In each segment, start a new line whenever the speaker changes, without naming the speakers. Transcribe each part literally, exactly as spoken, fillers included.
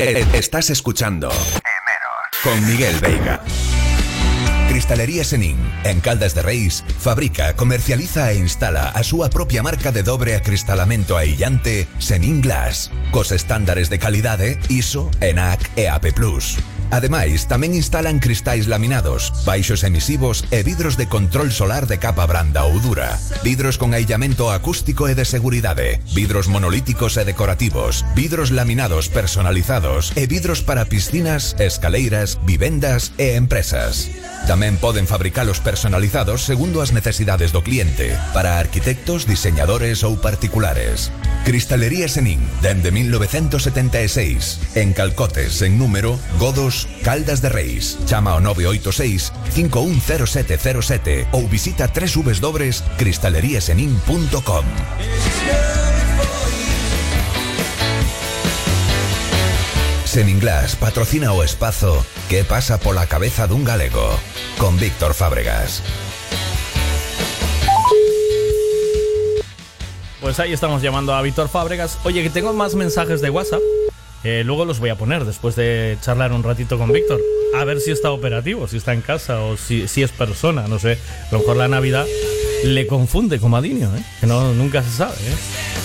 Estás escuchando con Miguel Veiga. Cristalería Senín, en Caldas de Reis, fabrica, comercializa e instala a súa propia marca de dobre acristalamento aillante Senín Glass, cos estándares de calidade I S O, E N A C e A P plus. Ademais, tamén instalan cristais laminados, baixos emisivos e vidros de control solar de capa branda ou dura, vidros con aillamento acústico e de seguridade, vidros monolíticos e decorativos, vidros laminados personalizados e vidros para piscinas, escaleiras, vivendas e empresas. Tamén poden fabricalos personalizados segundo as necesidades do cliente, para arquitectos, diseñadores ou particulares. Cristalería Senín, dende mil novecentos setenta e seis, en Calcotes, en número, Godos, Caldas de Reis. Chama ao nove oito seis, cinco un cero sete cero sete ou visita doble u doble u doble u punto cristalería senín punto com. Senín Glass patrocina o espazo Que pasa pola cabeza dun galego, con Víctor Fábregas.
Pues ahí estamos llamando a Víctor Fábregas. Oye, que tengo más mensajes de WhatsApp. Eh, luego los voy a poner después de charlar un ratito con Víctor. A ver si está operativo, si está en casa o si, si es persona, no sé. A lo mejor la Navidad le confunde con Madinio, ¿eh? Que no, nunca se sabe, ¿eh?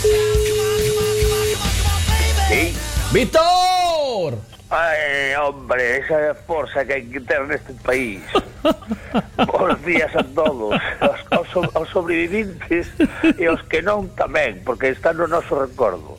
Sí.
¡Víctor!
Ay, hombre, esa forza que hai que ter neste país. Bos días a todos, aos, aos, aos sobrevivintes e aos que non tamén, porque están no noso recordo.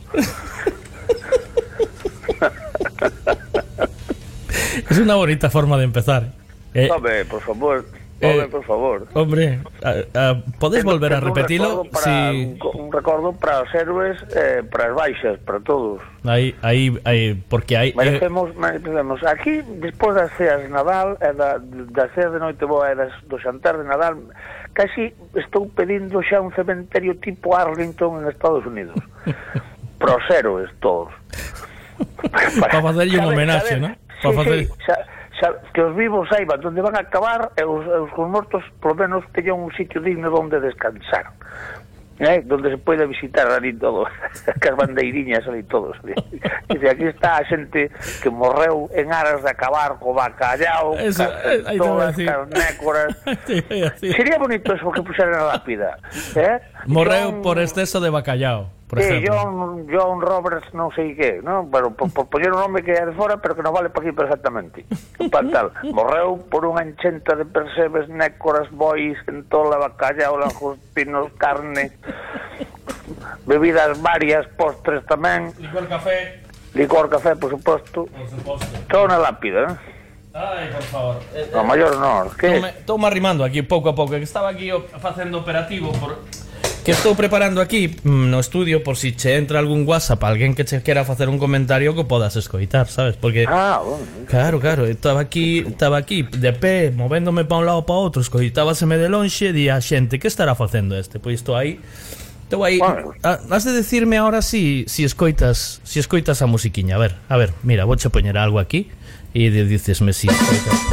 Es una bonita forma de empezar. Eh,
Hombre, por favor, hombre,
eh,
por favor.
Hombre, a, a, ¿podés volver a repetirlo?
Un recordo para,
Sí.
un, un recordo para os héroes, eh, para as baixas, para todos.
Ahí, ahí, ahí, porque hay...
Merecemos, eh... merecemos. Aquí, despois das ceas de Nadal, e da, das ceas de noite boa e das, do xantar de Nadal, casi estou pedindo xa un cementerio tipo Arlington en Estados Unidos. Para os héroes todos.
Para facerlle un homenaxe, ¿no?
Sí,
Facer...
sí, xa, xa, que os vivos saiban onde van a acabar e os, os, os mortos, polo menos, teñan un sitio digno onde descansar. Eh, donde se pode visitar ali todo, as bandeiriñas ali todos. Dice, aquí está a xente que morreu en aras de acabar co bacallao,
eso,
cas, todas as nécoras. Sería bonito eso que puxeran na lápida, eh?
Morreu
John...
por exceso de bacallao, por
sí,
ejemplo.
John, John Roberts non sei que, non? Bueno, por, por poñer un nome que é de fora, pero que non vale para aquí perfectamente. Para tal, morreu por unha enchenta de percebes, nécoras, bois, entola, bacallao, langostinos, carne, bebidas varias, postres tamén.
Licor café.
Licor café, por suposto.
Por suposto.
Todo na lápida, eh?
Ai, por favor.
No maior non, que?
Estou me arrimando aquí pouco a pouco, que estaba aquí facendo operativo por... que estou preparando aquí no estudio por si che entra algún WhatsApp, alguén que che quera facer un comentario que podas escoitar, sabes? Porque
ah, bueno,
claro, claro, estaba aquí, estaba aquí de pé, movéndome para un lado para outro, escoitábaseme de lonxe, di a xente, que estará facendo este? Pois estou aí. Estou aí.
Bueno.
Has de decirme ahora si si escoitas, si escoitas a musiquiña. A ver, a ver, mira, vouche poñer algo aquí e dicesme si escoitas.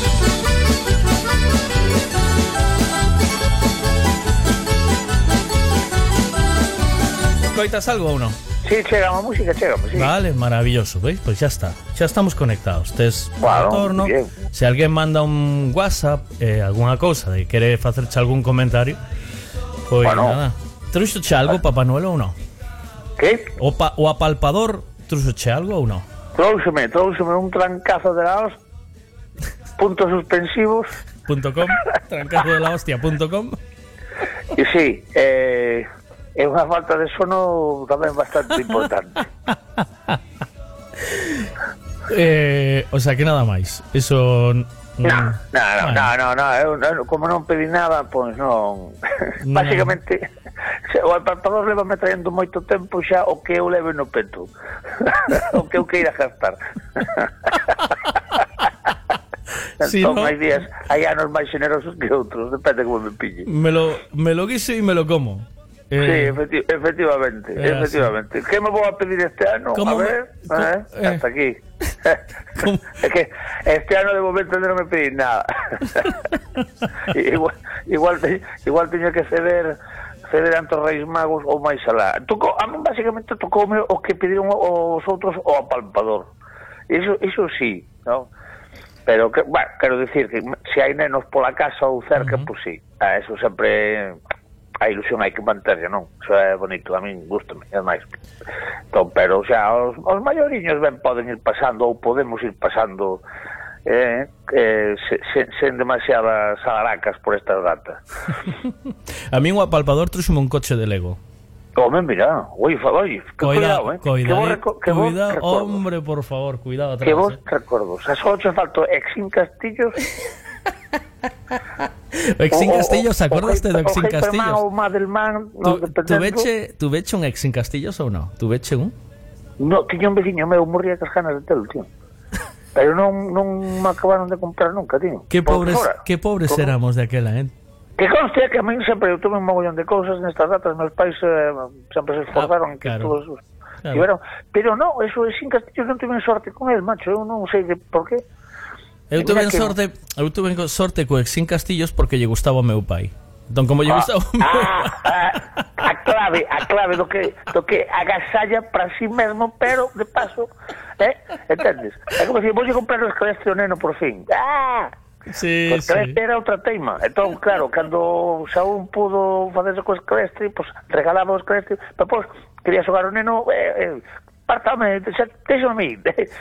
¿Escoitas algo ou non?
Sí, chega a música, chega, sí.
Vale, maravilloso, ¿veis? Pues ya está, ya estamos conectados. Tes
bueno,
retorno.
Bien.
Se alguén manda un WhatsApp, eh, alguna cousa, e quere facerche algún comentario, pois bueno. Nada. Truxoche algo, Papá Noel, ou non?
Que?
O, pa, o apalpador truxoche algo ou non?
Trouxeme, trouxeme un trancazo de la hostia, puntos suspensivos.
Punto com, trancazo de la hostia punto com.
E sí, eh... é unha falta de sono tamén bastante importante.
eh, o sea que nada máis. Eso...
No, no, no, no, no, no, eu, no, como non pedí nada, pois non. No. Básicamente, o apartador leva me traendo moito tempo xa o que eu leve no peto. O que eu queira gastar.
Sí,
entón,
¿no?
hai días, hai anos máis generosos que outros, depende como me pille.
Me lo, me lo guise e me lo como.
Eh, sí, efecti efectivamente, eh, efectivamente. Sí. ¿Qué me voy a pedir este año? A ver, eh, eh, hasta aquí. Es que este año de momento no me pedí nada. igual, igual, igual tenía que ceder ceder ante os Reis Magos ou máis alá. Tocou, a mí basicamente tocoume o que pediron os outros o apalpador. Iso, iso sí, non? Pero, que, bueno, quero dicir que se hai nenos pola casa ou cerca, uh-huh. pois sí, a eso sempre a ilusión hai que manterse, non? Eso é bonito, a min gustame, é máis. Entón, pero xa, os, os maioriños ben poden ir pasando ou podemos ir pasando eh, eh, se, se, sen demasiadas alaracas por estas datas.
A mí un apalpador trouxome un coche de Lego.
Home, mira, oi, oi, que cuidado, eh?
Cuidado,
reco- que
cuidado, hombre, por favor, cuidado atrás.
Que vos
eh.
recordos, a só che falto Exin Castillos.
O Exin Castillos, acordaste do Exin Castillos?
O Madelman,
no, tu veche, tu veche un Exin Castillos ou non? Tu veche un?
No, tiña un veciño meu, morría cas ganas de telo, tío. Pero non non me acabaron de comprar nunca, tío.
Que pobres, que pobres éramos de aquela, eh?
Que conste que a mí sempre eu tuve un mogollón de cousas nestas datas, meus pais eh, sempre se esforzaron ah, que claro. todos claro. tiveron, pero non, eso é sin Castillos non tuve sorte con el, macho, eu non sei de por qué.
Eu tuve que... sorte, eu tuve sorte co Exin Castillos porque lle gustaba o meu pai. Entón, como lle gustaba o meu
ah, ah, a clave, a clave do que do que agasalla para si mesmo, pero de paso, eh, entendes? É como se vou lle comprar o escalestre ao neno por fin. Ah!
Sí,
pues
sí.
Era outra teima. Entón, claro, cando xa un pudo facerse co escalestre, pues regalaba o escalestre, pero pois quería xogar o neno, eh, eh, partame, deixo a mí.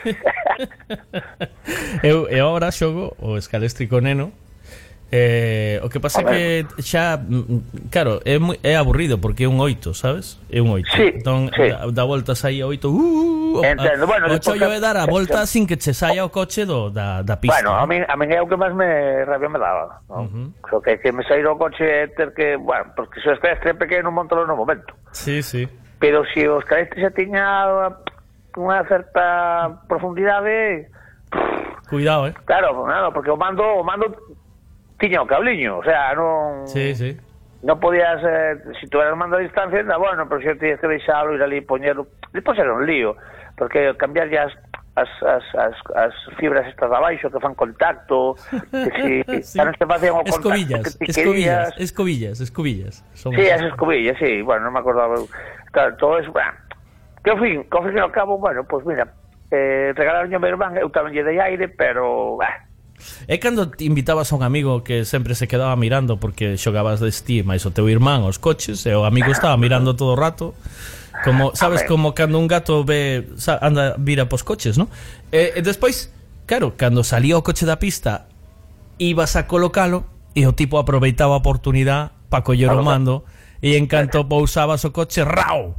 eu, eu agora xogo o escalestre co neno. Eh, o que pasa é que xa, claro, é, moi, é aburrido porque é un oito, sabes? É un oito.
Sí,
entón,
sí.
dá, dá voltas aí a oito. Uh,
Entendo, bueno,
o chollo é dar a volta sin que che saia o coche do, da, da pista.
Bueno, a min, a min é o que máis me rabia me daba, ¿no? Uh-huh. So que, que me saíra o coche é ter que, bueno, porque se o escalestre é pequeno, montalo no momento.
Sí, sí.
Pero se o escalestre xa tiña unha certa profundidade...
Cuidado, eh?
Claro, nada, porque o mando, o mando tiña o cabliño, o sea, non...
Sí, sí.
Non podías, eh, se tu eras mando a distancia, anda, bueno, pero se tienes que deixalo, ir ali e poñerlo... Despois era un lío, porque cambiar as, as, as, as, as fibras estas de abaixo que fan contacto, que si... sí. Non te facían o contacto
escobillas,
que ti
escobillas,
querías...
escobillas, escobillas.
Somos sí, as escobillas, sí, bueno, non me acordaba. Claro, todo eso, bueno, que ao fin, que ao fin e ao cabo, bueno, pois pues mira, eh, regalaron a meu irmán, eu tamén lle dei aire, pero... Bah,
é cando te invitabas a un amigo que sempre se quedaba mirando porque xogabas de Steam mais o teu irmán os coches e o amigo estaba mirando todo o rato como, sabes, como cando un gato ve anda, vira pos coches, ¿no? E, e despois, claro, cando salía o coche da pista ibas a colocalo e o tipo aproveitaba a oportunidade para coller o mando e en canto pousabas o coche, rau!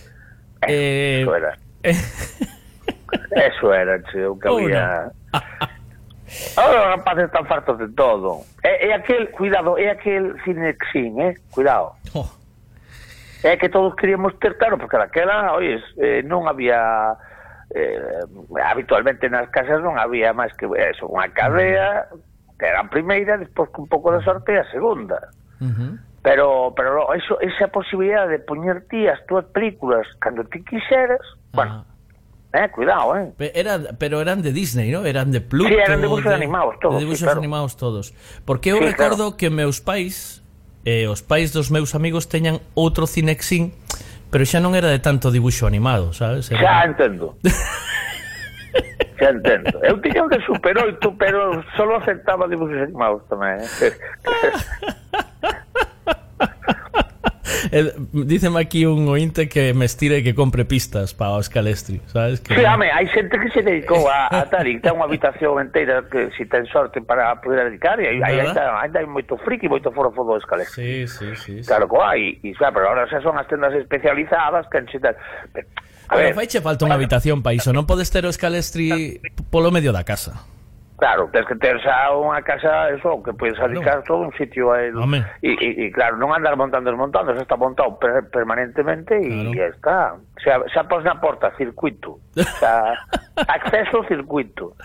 Eh, eso era eh, eso era, che, o que había... Ahora os rapaces están fartos de todo. É, é aquel, cuidado, é aquel Cinexin, eh? Cuidado. Oh. É que todos queríamos ter, claro, porque naquela, oye, eh, non había eh, habitualmente nas casas non había máis que eso, unha cadea que era a primeira, despois con un pouco de sorte a segunda. Uh-huh. Pero pero eso, esa posibilidade de poñer ti as túas películas cando ti quixeras, uh-huh. bueno, Eh, cuidado, eh.
Era, pero eran de Disney, ¿no? Eran de Pluto.
Sí, eran dibujos de, animados todos.
De dibujos sí, claro. animados todos. Porque eu
sí,
recordo
claro.
que meus pais, eh, os pais dos meus amigos teñan outro Cinexin, pero xa non era de tanto dibuixo animado, sabes? Era...
Xa entendo. Xa entendo. Eu tiña un de Super oito, pero solo aceptaba dibujos animados tamén, eh.
Eh, díceme aquí un ointe que me estire que compre pistas para o escalestri, sabes? Que...
Sí, hame, hai xente que se dedicou a, a tal e ten unha habitación inteira que si ten sorte para poder dedicar e aí ainda, ainda hai moito friki, moito forofo do escalestri.
Sí, sí, sí, sí.
Claro que hai, e, pero ahora xa son as tendas especializadas que enxe tal...
A ver, faiche falta unha habitación para iso, non podes ter o escalestri polo medio da casa.
Claro, tens que ter xa unha casa, eso, que podes dedicar no. todo un sitio a él. E, e, e claro, non andar montando e desmontando, xa está montado per, permanentemente e claro. está. Xa, xa pos na porta, circuito. Xa, acceso circuito.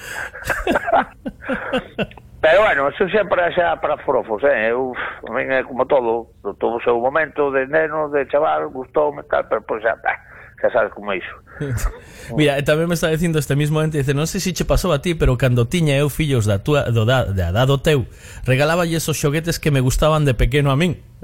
Pero bueno, eso xa para, xa para forofos, eh? Eu, é como todo, todo o seu momento de neno, de chaval, gustoume tal, pero pois xa, xa sabes como é iso.
Mira, tamén me está dicindo este mismo ente, dice, non sei se che pasou a ti, pero cando tiña eu fillos da túa, do, da, da, da do teu, regalaba esos xoguetes que me gustaban de pequeno a min.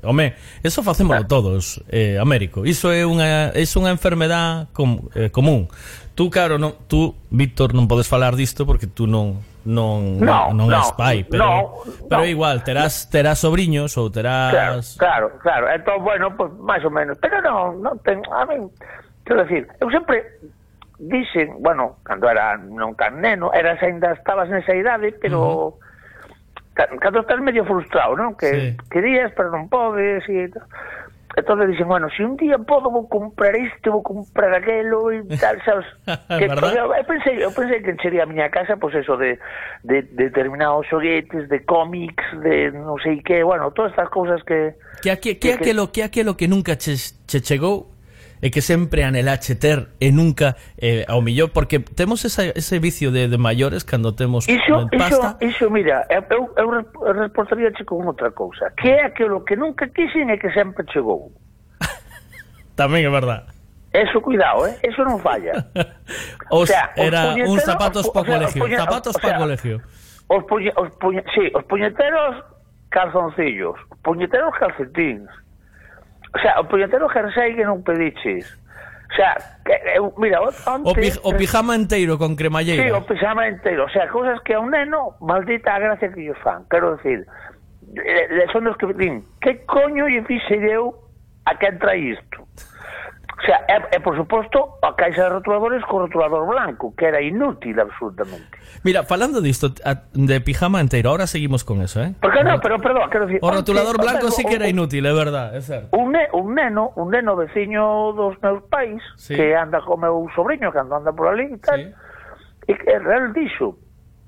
home, eso facémolo
Ah.
todos, eh, Américo. Iso é unha é unha enfermedad com, eh, común. Tú, claro, non, tú, Víctor, non podes falar disto porque tú non non
No,
non
no,
és pai, pero
no,
pero
no.
igual terás terás sobriños ou
Claro,
terás
claro, claro. Entón, bueno, pues máis ou menos. Pero non, non ten, a mí, quero decir, eu sempre dixen, bueno, cando era non tan neno, eras ainda estabas nesa idade, pero uh-huh. cando estás medio frustrado, non? Que
sí.
querías, pero non podes e entón dixen, bueno, se si un día podo vou comprar isto, vou comprar aquelo e tal, sabes? Que, eu, eu pensei, eu pensei que enchería a miña casa, pois pues eso de, de, de determinados xoguetes, de cómics, de non sei que, bueno, todas estas cousas que
que que que aquelo que aquelo que nunca che, che chegou e que sempre anhelache ter e nunca eh, ao millón, porque temos esa, ese vicio de, de maiores cando temos
iso,
pasta.
Iso, iso, mira, eu, eu responderíache con outra cousa, que é aquilo que nunca quixen e que sempre chegou.
Tamén é verdad.
Eso, cuidado, eh? Eso non falla.
Os,
o sea,
era
os
uns zapatos para o
sea,
colegio.
puñe,
Zapatos
o sea,
para o colegio.
Os, puñe, os, puñe, sí, os puñeteros calzoncillos, os puñeteros calcetins. O sea, o puñetero jersey que non pediches. O sea, que, eu, mira, onte,
o, pi, o pijama enteiro con cremalleira.
Sí, o pijama enteiro. O sea, cousas que a un neno, maldita a gracia que yo fan. Quero decir, son os que din, que coño lle fixe eu a quen trae isto? O sea, é, é por suposto a caixa de rotuladores co rotulador blanco, que era inútil absolutamente.
Mira, falando disto de pijama enteiro, ahora seguimos con eso, eh?
Porque no, pero perdón, quero decir,
o rotulador
onte,
blanco
onte,
sí que era
un,
inútil, é verdad, é certo.
Un, ne, un neno, un neno veciño dos meus pais, sí. Que anda co meu sobrinho, cando anda por ali e tal, sí. E que él dixo,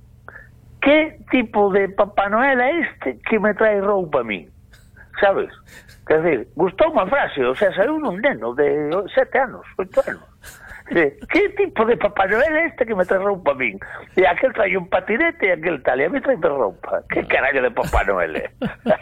que tipo de Papá Noel é este que me trae roupa a mí? Sabes? Quer dizer, gustou unha frase, o sea, saiu un neno de sete anos, oito anos. Dice, que tipo de Papá Noel é este que me trae roupa a mí? E aquel trae un patinete e aquel tal, e a mí trae roupa. Que carallo de Papá Noel é?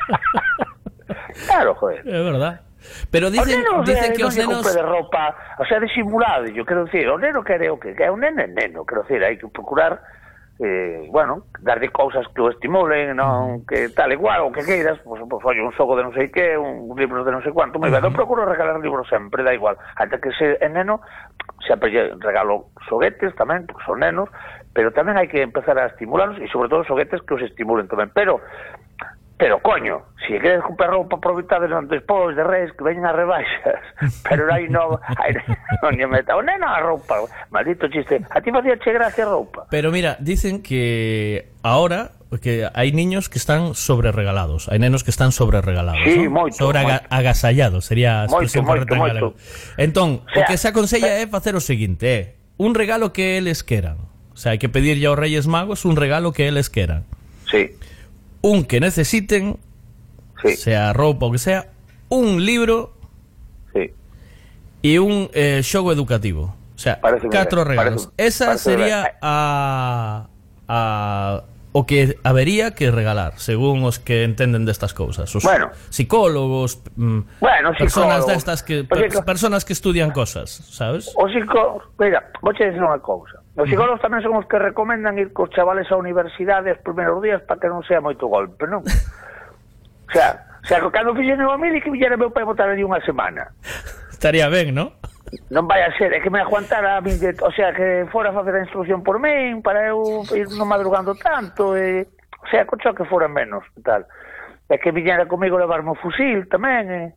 Claro, joder.
É verdad. Pero dicen,
nenos,
dicen
eh,
que os nenos...
de roupa, o sea, disimulado, yo quero decir, o neno quere o que é un neno, neno, quero decir, hai que procurar eh, bueno, darlle cousas que o estimulen, non que tal igual, o que queiras, pois, pues, pues, oye, un xogo de non sei que, un libro de non sei cuánto, moi ben, eu procuro regalar libros sempre, da igual, ata que se é neno, sempre regalo xoguetes tamén, porque son nenos, pero tamén hai que empezar a estimularlos, e sobre todo xoguetes que os estimulen tamén, pero Pero, coño, se si queres comprar roupa aproveitar despois de Reis, que veñen as rebaixas, pero aí non, aí non lle meta, o neno a roupa, maldito chiste, a ti facía che gracia a roupa.
Pero mira, dicen que ahora que hai niños que están sobreregalados, hai nenos que están sobreregalados,
sí,
¿no?
moito,
sobre
moito.
Agasallados, sería a expresión
moito,
correcta en galego. Entón,
o sea,
o que se aconsella é facer o seguinte, é un regalo que eles queran. O sea, hai que pedirlle aos Reyes Magos un regalo que eles queran.
Sí.
Un que necesiten, sí. Sea roupa ou que sea, un libro, sí. E un eh, xogo educativo. O sea, parece catro regalos. Parece, Esa parece sería a, a o que habería que regalar, según os que entenden destas cousas. Os
bueno,
psicólogos, mm,
bueno,
personas destas que per, personas que estudian cosas, sabes?
O psicó, mira, vou che dizer unha cousa. Os psicólogos tamén son os que recomendan ir cos chavales á universidade os primeiros días para que non sea moito golpe, non? O sea, o sea, cando fixen a mil e que villera meu pai botar ali unha semana.
Estaría ben, non?
Non vai a ser, é que me aguantara a min, o sea, que fora a facer a instrucción por min, para eu ir non madrugando tanto, e, o sea, cocho que fora menos, e tal. É que villera comigo levarme o fusil tamén, e...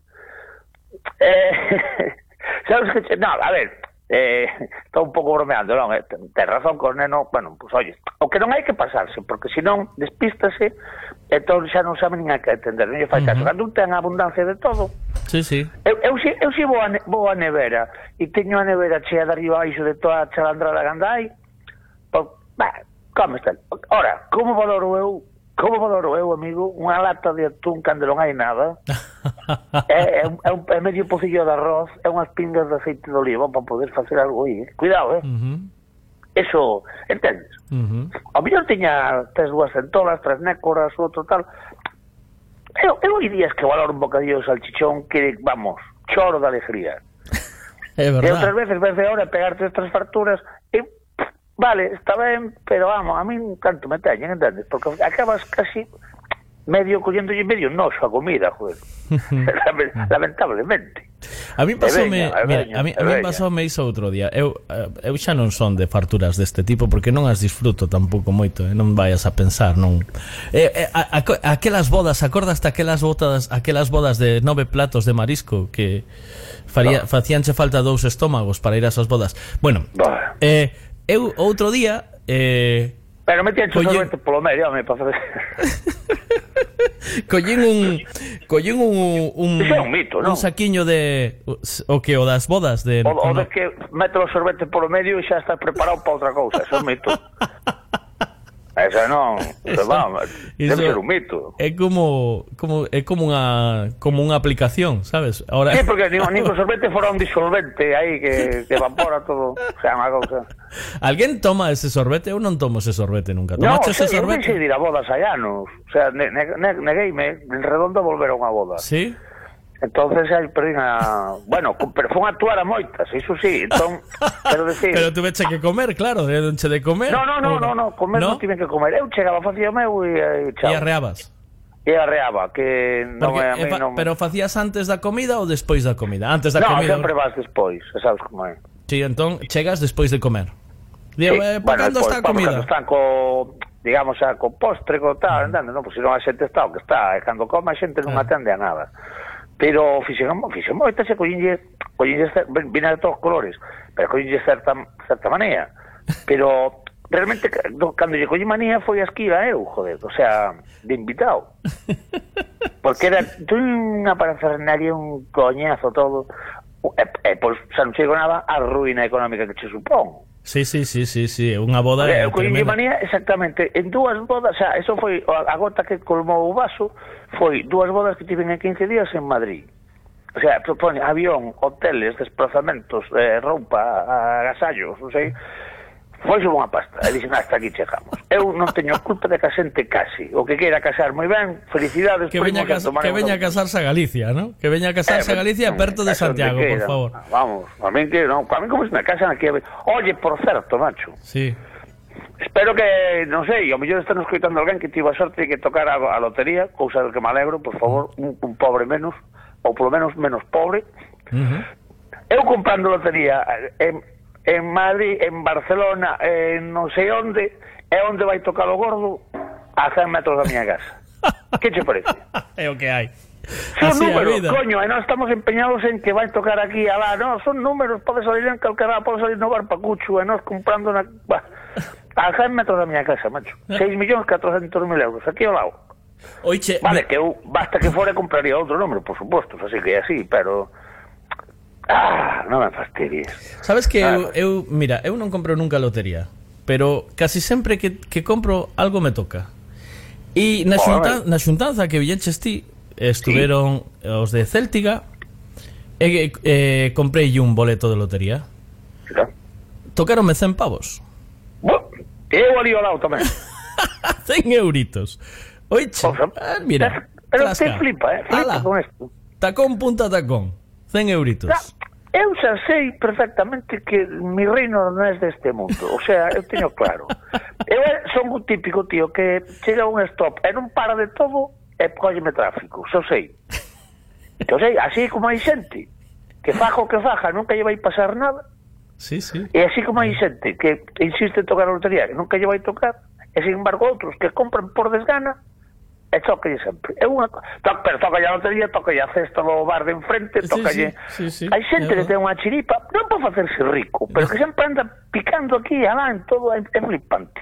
Eh, sabes que... No, a ver... Eh, estou un pouco bromeando, non? Eh, ten razón que os nenos, bueno, pues oye, o que non hai que pasarse, porque senón despístase, entón xa non sabe nin a que atender, non lle fai caso. Cando ten abundancia de todo.
Sí, sí.
Eu, eu, eu, eu si vou a, vou a nevera e teño a nevera chea de arriba abaixo de toda a chalandrada que anda aí, pues, bah, como está? Ora, como valoro eu Como valoro eu, amigo, unha lata de atún cando non hai nada, é, é, un, é, un, é medio pocillo de arroz, é unhas pingas de aceite de oliva para poder facer algo aí, eh? Cuidado, eh? Uh-huh. Eso, entendes? Uh-huh. Ao mellor tiña tres dúas centolas, tres nécoras, outro tal. Eu, eu hai días que valoro un bocadillo de salchichón que, vamos, choro de alegría.
É verdad.
E outras veces, ves de hora, pegarte estas farturas e... Vale, está ben, pero vamos, a mí tanto me teñen, entendes? Porque acabas casi medio colléndolle medio noso a comida, joder. Lamentablemente.
A mí pasoume,
veña,
mira,
veña,
a mí, a mí pasoume iso outro día. Eu, eu xa non son de farturas deste tipo porque non as disfruto tampouco moito, eh? Non vayas a pensar, non. Eh, eh, a, a, aquelas bodas, acordaste aquelas bodas, aquelas bodas de nove platos de marisco que faría, no. facíanche falta dous estómagos para ir a esas bodas. Bueno, no. eh, eu outro día eh,
pero metían o sorbete polo medio, home, para facer.
Collín un collín un un,
é un mito,
un
non?
saquiño de o que o das bodas de
o, o de que mete o sorbete polo medio e xa está preparado para outra cousa, eso é un mito. Eso non, eso, vamos, debe ser un mito.
É como como é como unha como unha aplicación, sabes? Ahora
sí, porque nin, nin o sorbete fora un disolvente aí que, que evapora todo, o sea, unha cousa.
Alguén toma ese sorbete? Eu non tomo ese sorbete nunca.
Tomaste
no, ese
sei,
sorbete?
Non sei de ir a bodas hai anos. O sea, ne, ne, ne, negueime en redondo a volver a unha boda.
Sí?
Entonces aí perdín a... Bueno, pero fue a actuar a moitas, iso sí. Entón, quero decir...
Pero tuve que comer, claro, de onche de comer.
No, no, no, no, no, comer non tive que comer. Eu chegaba, facía meu e chao.
E arreabas?
E arreaba, que non é a mí non...
Pero facías antes da comida ou despois da comida? Antes da
no,
comida.
No, sempre vas despois, sabes como é.
Sí, entón chegas despois de comer. Digo,
sí,
eh, para
bueno,
cando está a comida?
Cando están co... digamos, a, co postre, co tal, entende? Non, pois se non a xente está o que está, e cando come a xente non atende a nada. Pero fixemos, fixemos, moitas e collínlle, collínlle, vina de todos os colores, pero collínlle certa, certa manía. Pero realmente, cando lle collí manía foi a esquiva eu, joder, o sea, de invitado. Porque era unha parafernalia, un coñazo todo, e, e pois, xa non chego nada a ruína económica que che supón.
Sí, sí, sí, sí, sí, unha boda
okay,
é tremenda.
Manía, exactamente, en dúas bodas, o sea, eso foi a gota que colmou o vaso, foi dúas bodas que tiven en quince días en Madrid. O sea, propone avión, hoteles, desplazamentos, eh, roupa, agasallos, non sei. Foi unha pasta, e dixen, hasta aquí chegamos. Eu non teño culpa de que a xente casi. O que queira casar moi ben, felicidades.
Que veña, cas que veña a casarse a Galicia, ¿no? Que veña a casarse eh, a Galicia perto de Santiago, por favor.
Vamos, a mí que non, a mí como se me casan aquí. Oye, por certo, macho.
Sí.
Espero que, non sei, ao mellor están escoitando alguén que tivo a sorte de que tocara a lotería, cousa del que me alegro, por favor, un, un pobre menos, ou polo menos menos pobre. Uh-huh. Eu comprando lotería en en Madrid, en Barcelona, en non sei onde, é onde vai tocar o gordo a cen metros da miña casa. Que che parece?
É o que hai.
Son así números, coño, e nós estamos empeñados en que vai tocar aquí, alá, non, son números, pode salir en calquera, pode salir no bar Pacucho, e nós comprando na... Bah, a cen metros da miña casa, macho. seis millóns catrocentos mil euros, aquí ao lado.
Oiche,
vale, me... que eu, basta que fora, compraría outro número, por suposto, así que é así, pero... Ah, non me fastidies.
Sabes que ah, eu, eu, mira, eu non compro nunca lotería, pero casi sempre que, que compro algo me toca. E na, xunta, na xuntanza que villenches ti estuveron sí. os de Céltiga e eh, comprei un boleto de lotería. Claro. Tocaronme cen pavos.
Bueno, eu ali ao lado tamén.
cen euritos. Oiche, o sea, ah, mira,
pero te flipa, eh, flipa Ala. Con esto.
Tacón punta tacón. cen euritos.
Ya, eu xa sei perfectamente que mi reino non é deste mundo. O sea, eu teño claro. Eu son un típico tío que chega a un stop e non para de todo e cólleme tráfico. Xo sei. Xo sei, así como hai xente que faja o que faja, nunca lle vai pasar nada.
Sí, sí.
E así como hai xente que insiste en tocar a lotería que nunca lle vai tocar, e sin embargo outros que compran por desgana e tocalle sempre. É unha to, pero tocalle a lotería, tocalle a cesta do bar de enfrente, tocalle...
Sí, sí, sí, sí.
Hai xente que ten unha chiripa, non pode facerse rico, pero que sempre anda picando aquí e alá en todo, é, é flipante.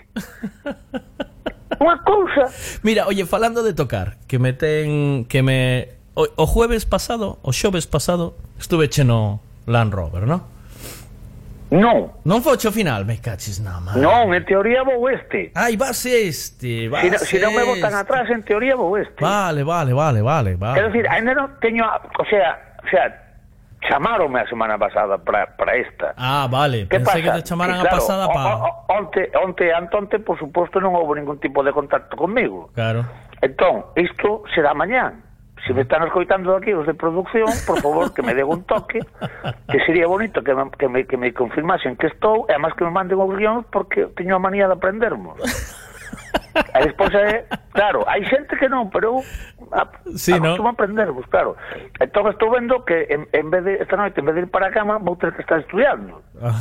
Unha cousa...
Mira, oye, falando de tocar, que me ten... que me... O, o jueves pasado, o xoves pasado, estuve cheno Land Rover, ¿no?
Non.
Non foche o final, me cachis na man.
Non, en teoría vou este.
Ai, vas este, vas
si no, si non me botan
este.
atrás, en teoría vou este.
Vale, vale, vale, vale, vale.
Quero dicir, ainda non teño, o sea, o sea, chamaronme a semana pasada para para esta.
Ah, vale,
que
pensé
pasa?
que te chamaran
que, claro,
a pasada para...
Onte, onte, antonte, por suposto, non houve ningún tipo de contacto conmigo.
Claro.
Entón, isto será mañán. Se me están escoitando aquí os de producción, por favor, que me den un toque, que sería bonito que me, que me, que me confirmasen que estou, e además que me manden os guións, porque teño a manía de aprendermos. E despois é, claro, hai xente que non, pero a,
sí, ¿no?
acostumo a aprender, pues claro. Entón estou vendo que en, en vez de, esta noite, en vez de ir para a cama, vou ter que estar estudiando.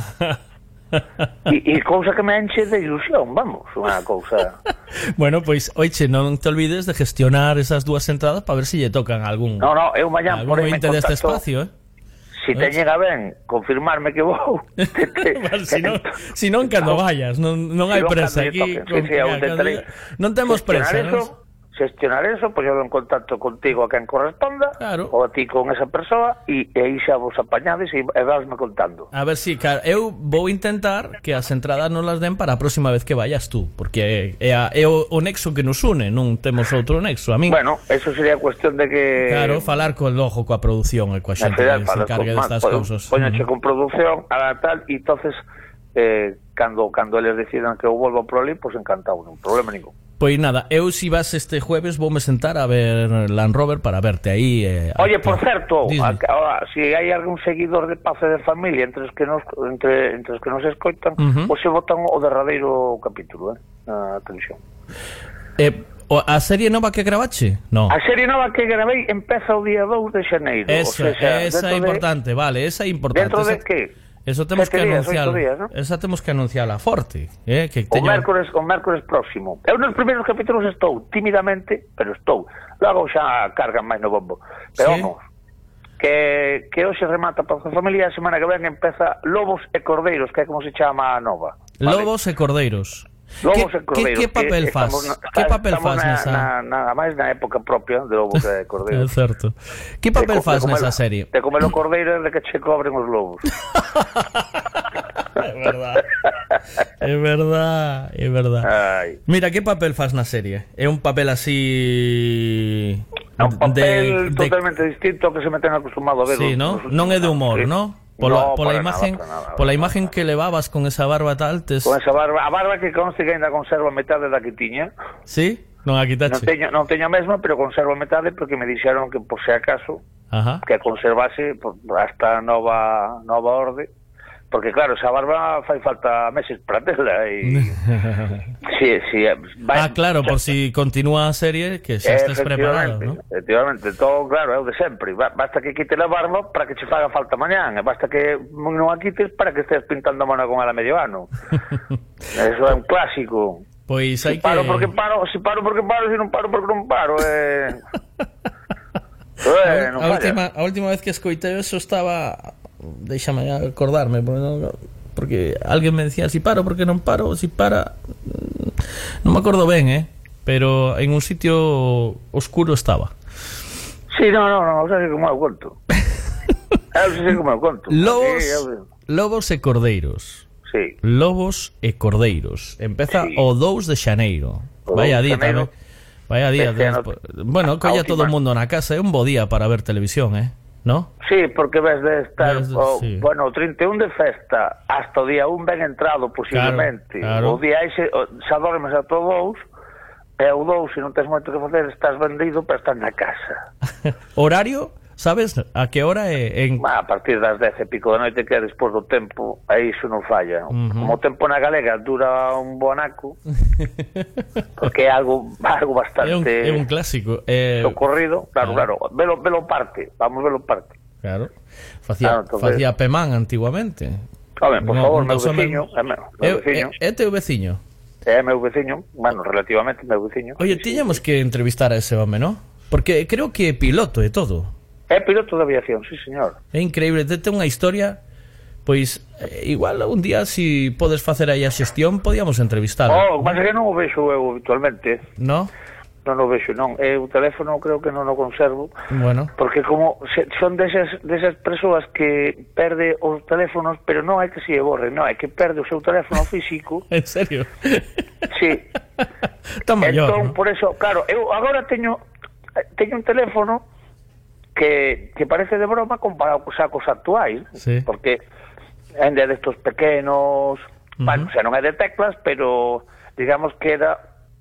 E, e cousa que me enche de ilusión, vamos, unha cousa...
Bueno, pois, pues, oiche, non te olvides de gestionar esas dúas entradas para ver se si lle tocan algún...
No, no, eu mañán
algún ointe deste espacio, eh?
Si te llega ben confirmarme que vou te, te,
vale, si, non, si non cando vayas non, non hai presa aquí
con, sí, sí,
cada, non temos presa
eso, xestionar eso, pois eu en contacto contigo a quen corresponda,
claro.
ou a ti con esa persoa e, e aí xa vos apañades e, e vasme contando.
A ver si, claro, eu vou intentar que as entradas non las den para a próxima vez que vayas tú, porque é, a, é o, o nexo que nos une, non temos outro nexo. A min,
bueno, eso sería cuestión de que...
Claro, falar co lojo, coa produción e coa xente que se encargue destas cousas.
Poñoche con produción, a tal, e entonces eh, cando, cando eles decidan que eu volvo por ali, pois pues encantado, non problema ningún.
Pois nada, eu si vas este jueves voume sentar a ver Land Rover para verte aí. Eh,
Oye, por certo, a, a, si hai algún seguidor de Pace de Familia entre os que nos entre, entre os que nos escoitan, uh -huh. pois se votan o derradeiro capítulo, eh, na televisión.
Eh, a serie nova que gravache? No.
A serie nova que gravei empeza o día dous de xaneiro.
Eso, o sea, esa é importante, de, vale, esa é importante.
Dentro
esa...
de que?
Eso temos que anunciar.
¿No?
Esa temos que anunciarla forte, eh, que
o
teño...
mércores, o mércores próximo. Eu nos primeiros capítulos estou tímidamente, pero estou. Logo xa cargan máis no bombo. Pero ¿sí? Vamos, que que hoxe remata para a familia, a semana que ven empeza Lobos e Cordeiros, que é como se chama a nova.
¿Vale? Lobos e Cordeiros.
Lobos e Cordeiros.
Que, que papel faz? Que papel faz nesa?
Na, nada máis na época propia de Lobos e Cordeiros.
É certo. Que papel faz nesa serie?
De comer o cordeiro e de que che cobren os lobos.
É verdad. É verdad, é verdad. Ay. Mira, que papel faz na serie? É un papel así...
É un papel de, totalmente de... distinto ao que se me ten acostumado a ver.
Sí, ¿no? Non é de humor, sí. ¿No? Pola, no, pola imagen, nada, nada, pola imagen que levabas con esa barba tal, tes...
Con esa barba, a barba que conste que ainda conserva metade da que tiña.
Sí? Non a quitache?
Non teño, non teño a mesma, pero conserva metade porque me dixeron que por se acaso
Ajá.
que a conservase hasta nova nova orde. Porque claro, esa barba fai falta meses para tela e... sí, sí, vai...
Ah, claro, por si continúa a serie que xa estés preparado, ¿no?
Efectivamente, todo claro, é o de sempre. Basta que quite a barba para que che faga falta mañán, e basta que non a quites para que estés pintando a mano con ela medio ano. Eso é un clásico.
Pois hai
si paro
que...
porque paro, si paro porque paro, si non paro porque non paro, eh... eh, non
a, última, a última vez que escoitei eso estaba... Déxame acordarme porque, no, porque alguén me decía si paro porque non paro, si para non me acordo ben, eh pero en un sitio oscuro estaba.
Sí, no, no, no, o sea, que como eu conto. Eu sei como eu conto.
Lobos,
sí, eu...
Lobos e Cordeiros.
Sí.
Lobos e Cordeiros. Empeza sí. O dous de xaneiro. O Vaya día tamén. Vaya día. De... Bueno, colla todo o mundo na casa, é un bo día para ver televisión, eh? ¿No?
Sí, porque ves de estar
ves de,
o,
sí.
Bueno, o trinta e un de festa hasta o día un ben entrado posiblemente, claro, claro. O día ese xa dormes a todos e o dous, se non tens moito que facer, estás vendido para estar na casa.
Horario? Sabes a que hora é? En...
A partir das dez e pico da noite, que é despois do tempo, aí iso non falla. Uh -huh. Como o tempo na galega dura un boanaco, porque é algo, algo bastante...
É un, é un clásico. Eh...
Socorrido, claro, claro. claro. Velo, velo parte, vamos velo parte.
Claro. Facía, claro, entonces... facía Pemán antiguamente.
Home, por no, favor, meu veciño. É meu, meu veciño.
É teu veciño?
É meu veciño, bueno, relativamente meu veciño.
Oye, tiñamos que entrevistar a ese home, ¿no? Porque creo que é piloto e todo.
É piloto de aviación, sí, señor.
É increíble, ten unha historia. Pois, eh, igual un día, si podes facer aí a xestión, podíamos entrevistar.
Oh, mas é que non o vexo eu habitualmente.
No?
Non o vexo, non. É o teléfono creo que non o conservo.
Bueno.
Porque como se, son desas, desas persoas que perde os teléfonos, pero non é que se borre, non, é que perde o seu teléfono físico.
En serio?
Sí.
Está maior,
entón,
¿no?
Por eso, claro, eu agora teño teño un teléfono que, que parece de broma comparado cos sacos actuais,
sí.
Porque é de estos pequenos, uh -huh. Bueno, o sea, non é de teclas, pero digamos que era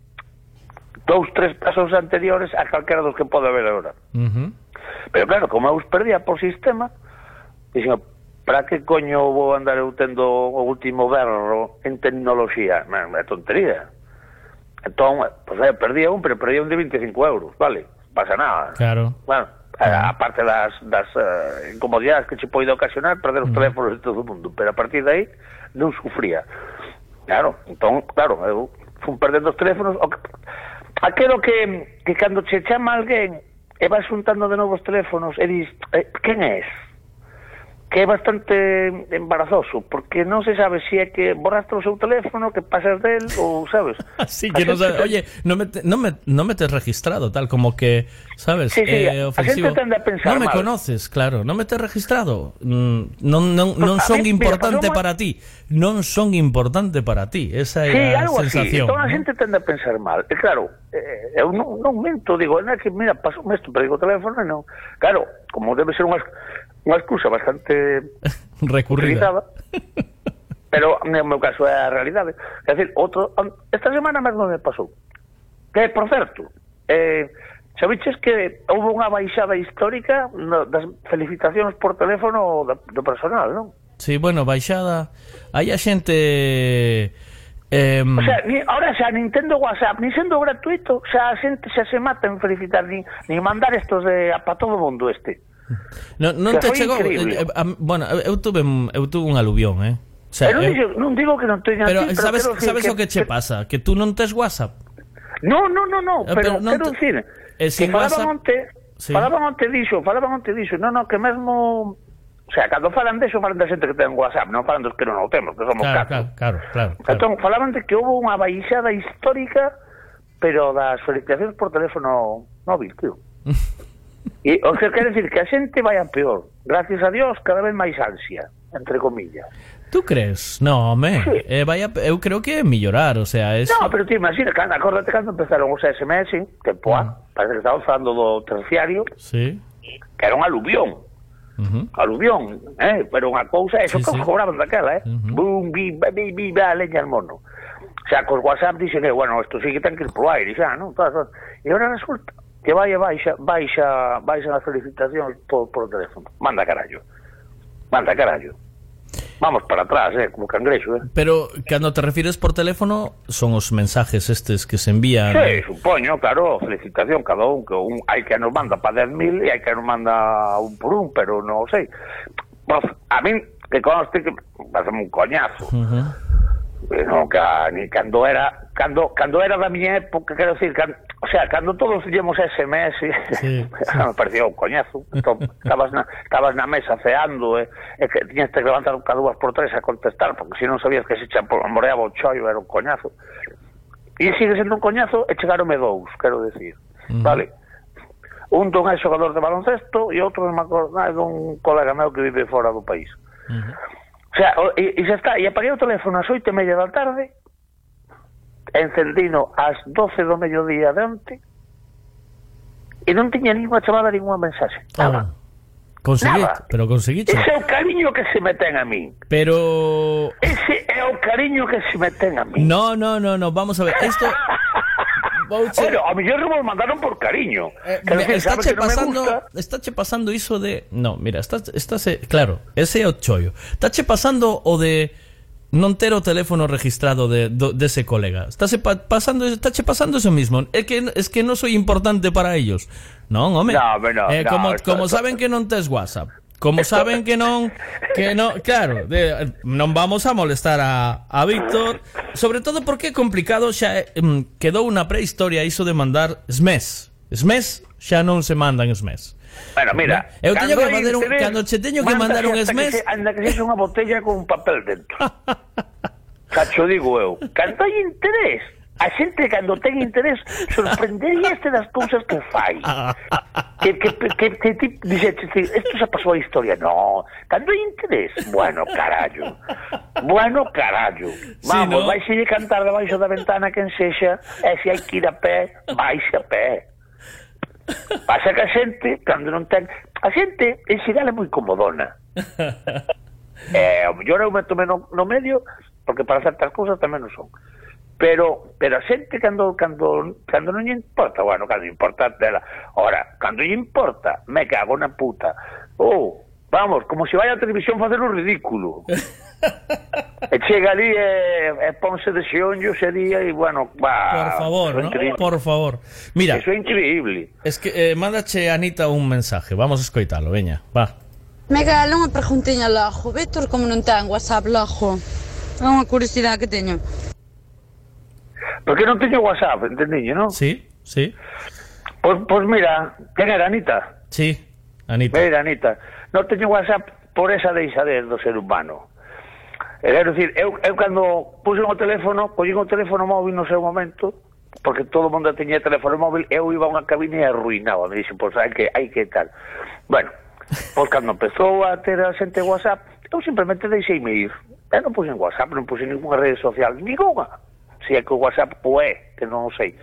dous, tres pasos anteriores a calquera dos que pode haber agora.
Uh -huh.
Pero claro, como eu os perdía por sistema, dixen, para que coño vou andar eu tendo o último berro en tecnoloxía? É tontería. Entón, pues eu perdía un, pero perdía un de veinticinco euros, vale? Pasa nada.
Claro.
Bueno, claro. Aparte das, das uh, incomodidades que che pode ocasionar perder os uh-huh. teléfonos de todo o mundo, pero a partir de aí non sufría. Claro, entón, claro, eu fun perdendo os teléfonos. O que, aquelo que, que cando che chama alguén e vas juntando de novos teléfonos e dis, eh, quen és? Que é bastante embarazoso, porque non se sabe se si é que borraste o seu teléfono, que pasas del, ou sabes.
Sí, que no sabe, oye, no me, te, no, me, no me te has registrado, tal como que, sabes,
sí, sí,
eh, ofensivo.
A xente tende a pensar
no me
mal.
conoces, claro, non me te has registrado. Mm, non, non, non son importante para ti, non son importante para ti, esa é
sí,
a
algo
sensación.
Así. Entón a
¿no?
xente tende a pensar mal. E claro, eh, eu non, non mento, digo, non é que, mira, pasou isto, pero digo o teléfono, non. Claro, como debe ser unha unha excusa bastante
recurrida,
pero no meu caso é a realidade. É dicir, outro, esta semana mesmo me pasou que, por certo, eh, sabiches que houve unha baixada histórica no, das felicitacións por teléfono do, do personal, non?
Sí, bueno, baixada, hai a xente... Eh...
O sea, ni, ahora xa Nintendo WhatsApp, ni sendo gratuito, xa a xente xa se mata en felicitar, ni, ni mandar estos de a para todo o mundo este.
No, non te chegou, eh, eh, bueno, eu tuve eu tuve un aluvión, eh. O sea,
pero non,
eu,
digo, non digo que non teña
pero,
aquí, pero
sabes, sabes
que,
o que che
que...
pasa? Que tú non tes WhatsApp.
No, no, no, no,
eh,
pero,
pero non
quero
te...
dicir,
eh,
que falaban onte,
sí.
falaban onte diso, falaban onte diso, no, no, que mesmo, o sea, cando falan deso, falan da xente que ten WhatsApp, non falan dos que non o temos, que somos
claro,
catro.
Claro, claro, claro.
Entón, falaban de que houve unha baixada histórica, pero das felicitacións por teléfono móvil, tío. E o que quer decir que a xente vai a peor. Gracias a Dios, cada vez máis ansia, entre comillas.
¿Tú crees? No, home, sí. eh, vaya, eu creo que é mellorar, o sea, es...
No, pero ti imagina, cando, acórdate cando empezaron os S M S, que poa, mm. parece que estamos falando do terciario,
sí.
que era un aluvión. Uh-huh. Aluvión, eh, pero unha cousa, eso sí, que sí. cobraban daquela, eh. Uh-huh. Bum, bi, bi, bi, bi, leña al mono. O sea, cos WhatsApp dixen que, bueno, isto sí que ten que ir pro aire, xa, non? E agora resulta que vai e baixa, baixa, baixa as felicitacións por, por teléfono. Manda carallo. Manda carallo. Vamos para atrás, eh, como cangrexo, eh.
Pero, cando te refires por teléfono, son os mensajes estes que se envían...
Sí, supoño, claro, felicitación cada un, que un hai que nos manda para dez mil e hai que nos manda un por un, pero non sei. Pues, a min, que conste que pasame un coñazo. Uh-huh. No, que ni cando era cando cando era da miña época, quero decir, cando, o sea, cando todos fillemos S M S, sí, sí. me parecía un coñazo. Entón, estabas na estabas na mesa ceando e, e que tiñas que levantar cada dúas por tres a contestar, porque se non sabías que se cha moreaba o chollo, era un coñazo. E sigue sendo un coñazo e chegaronme dous, quero decir. Uh-huh. Vale. Un don é xogador de baloncesto e outro é un colega meu que vive fora do país. Uh-huh. O sea, e, e xa está, e apaguei o teléfono ás oito e media da tarde, encendino ás doce do mediodía de onte, e non tiña ninguna chamada, ninguna mensaxe. Nada.
Oh, conseguí, nada. Pero conseguí.
Ese é o cariño que se me ten a min.
Pero...
Ese é o cariño que se me ten a min.
No, no, no, no, vamos a ver, esto...
Bueno, a millón me mandaron por cariño.
Eh, mira, está che pasando, no está che pasando iso de, no, mira, está está se, claro, ese é o chollo. Está che pasando o de non ter o teléfono registrado de do, de ese colega. Está se pa, pasando, está che pasando eso mismo. É que es que non soy importante para ellos. Non, home.
No, no,
eh,
no,
como
esto,
como
esto.
saben que non tes WhatsApp. Como saben que non que non, claro, de, non vamos a molestar a, a Víctor, sobre todo porque é complicado, xa eh, quedou unha prehistoria iso de mandar S M S. S M S xa non se mandan S M S.
Bueno, mira,
eu teño que mandar un, cando che teño que mandar un S M S,
anda que sexa unha botella con un papel dentro. Cacho digo eu, cando hai interés, a xente cando ten interés sorprendería este das cousas que fai. Que, que, que, que ti dixeches, isto xa pasou a historia. No, cando hai interés, bueno, carallo. Bueno, carallo. Vamos, sí, ¿no? Vais a cantar debaixo da ventana quen sexa, e se hai que ir a pé, vais a pé. Pasa que a xente, cando non ten... A xente, en xeral, é moi comodona. Eh, ao mellor eu metome no, no medio, porque para certas cousas tamén non son. Pero pero a xente cando cando cando non lle importa, bueno, cando importa dela. Ora, cando lle importa, me cago na puta. Oh, vamos, como se vai a televisión facer o ridículo. E chega ali e, e ponse de xeonllo ese día e, bueno, va...
Por favor, ¿no? Por favor. Mira,
eso é increíble.
Es que eh, mándache Anita un mensaje. Vamos a escoitalo, veña, va.
Miguel, unha preguntiña lajo. Víctor, como non ten WhatsApp lajo? É unha curiosidade que teño.
Porque non teño WhatsApp, entendiño, non?
Sí, sí.
Pois pues, pues mira, quen era Anita?
Sí, Anita.
Era Anita. Non teño WhatsApp por esa deixadez do ser humano. É dicir, eu, eu cando puse o teléfono, collín o teléfono móvil no seu momento, porque todo o mundo teñía teléfono móvil, eu iba a unha cabina e arruinaba, me dixen, pois hai que, hai que tal. Bueno, pois cando empezou a ter a xente WhatsApp, eu simplemente deixeime ir. Eu non puse en WhatsApp, non puse ninguna rede social, ninguna. Se é que o WhatsApp o é, que non o sei.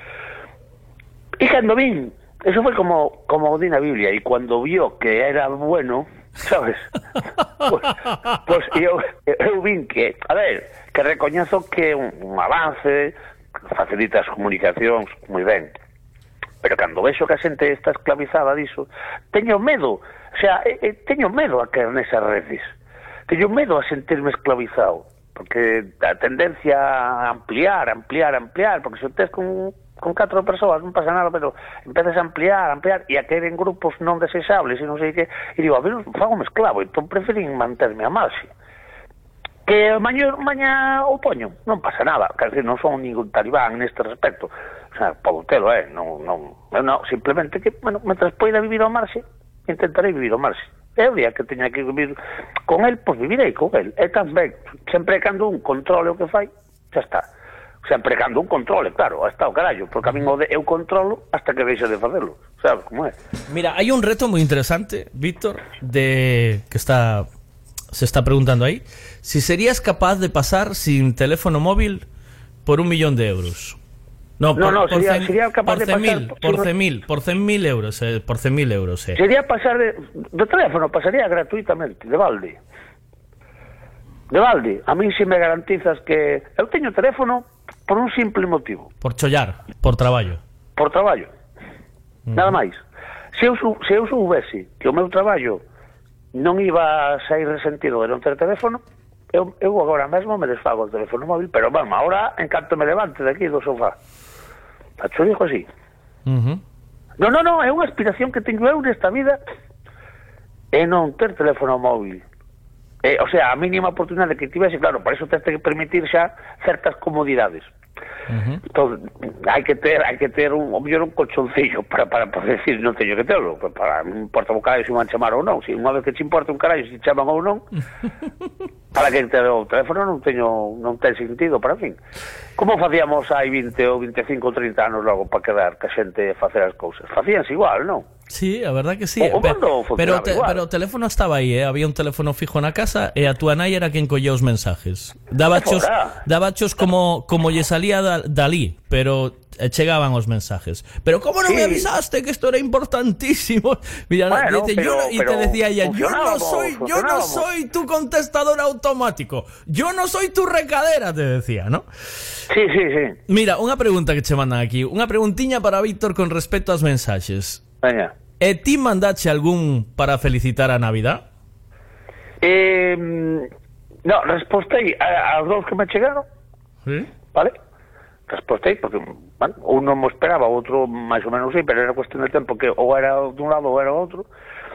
E cando vin, eso foi como, como di na Biblia, e cando vio que era bueno, sabes? Pois pues, pues eu, eu vin que, a ver, que recoñezo que un, un avance, facilita as comunicacións, moi ben, pero cando vexo que a xente está esclavizada diso, teño medo, o sea, eh, eh, teño medo a caer nesas redes, teño medo a sentirme esclavizado, porque a tendencia a ampliar, ampliar, ampliar, porque se tes con con catro persoas non pasa nada, pero empezas a ampliar, ampliar, e a caer en grupos non deseables, e non sei que, e digo, a ver, fago-me esclavo, entón preferín manterme a marxe. Que maña, maña o poño, non pasa nada, quer dizer, non son ningún talibán neste respecto, o sea, podo telo, eh, non, non, non, simplemente que, bueno, mentras poida vivir ao marxe, intentarei vivir ao marxe. E o día que teña que vivir con el, pois vivirei con el, e tamén, sempre cando un controle o que fai, xa está. Sempre cando un controle, claro, hasta o carallo, porque a mí eu controlo hasta que deixo de facelo, sabes como é?
Mira, hai un reto moi interesante, Víctor, de que está se está preguntando aí, si serías capaz de pasar sin teléfono móvil por un millón de euros. No, por,
no, no
por
sería,
cen,
sería capaz
por
de pasar
mil, por
por
cen mil, por cen mil euros, eh, por cen mil euros, eh.
Sería pasar de, de teléfono, pasaría gratuitamente, de balde. De balde, a mí si me garantizas que eu teño teléfono por un simple motivo.
Por chollar, por traballo.
Por traballo. Uh-huh. Nada máis. Se eu, se eu soubese que o meu traballo non iba a sair resentido de non ter teléfono, eu, eu agora mesmo me desfago o teléfono móvil, pero vamos, agora en canto me levante de aquí do sofá. A cho dixo así.
Uh-huh.
Non, non, non, é unha aspiración que teño eu nesta vida, é non ter teléfono móvil. Eh, o sea, a mínima oportunidade que tivese, claro, para iso tens que permitir xa certas comodidades. Uh-huh. Entón, hai que ter, hai que ter un, o mellor un colchoncillo para, para, para decir, non teño que terlo, para, para non importa o carallo se me van chamar ou non, se unha vez que te importa un carallo se chaman ou non, para que te o teléfono non teño, non ten sentido para fin. Como facíamos hai vinte ou veinticinco ou trinta anos logo para quedar que a xente facer as cousas? Facíanse igual, non?
Sí, a verdad que sí.
O, o pero,
pero, te, pero o teléfono estaba aí, eh? Había un teléfono fijo na casa e a túa nai era quen collía os mensajes. Dabachos, dabachos como, como lle salía da, dalí, pero chegaban os mensajes. Pero como non sí. me avisaste que isto era importantísimo? Mira,
bueno,
dice,
pero,
yo, y te decía ella, yo no soy, yo no soy tu contestador automático. Yo no soy tu recadera, te decía, ¿no?
Sí, sí, sí.
Mira, unha pregunta que che mandan aquí, unha preguntiña para Víctor con respecto aos mensaxes.
Veña.
E ti mandache algún para felicitar a Navidad?
Eh, no, respostei a, aos dous que me chegaron.
¿Sí?
Vale? Respostei, porque, bueno, un non mo esperaba, outro máis ou menos sí, pero era cuestión de tempo que ou era dun lado ou era outro.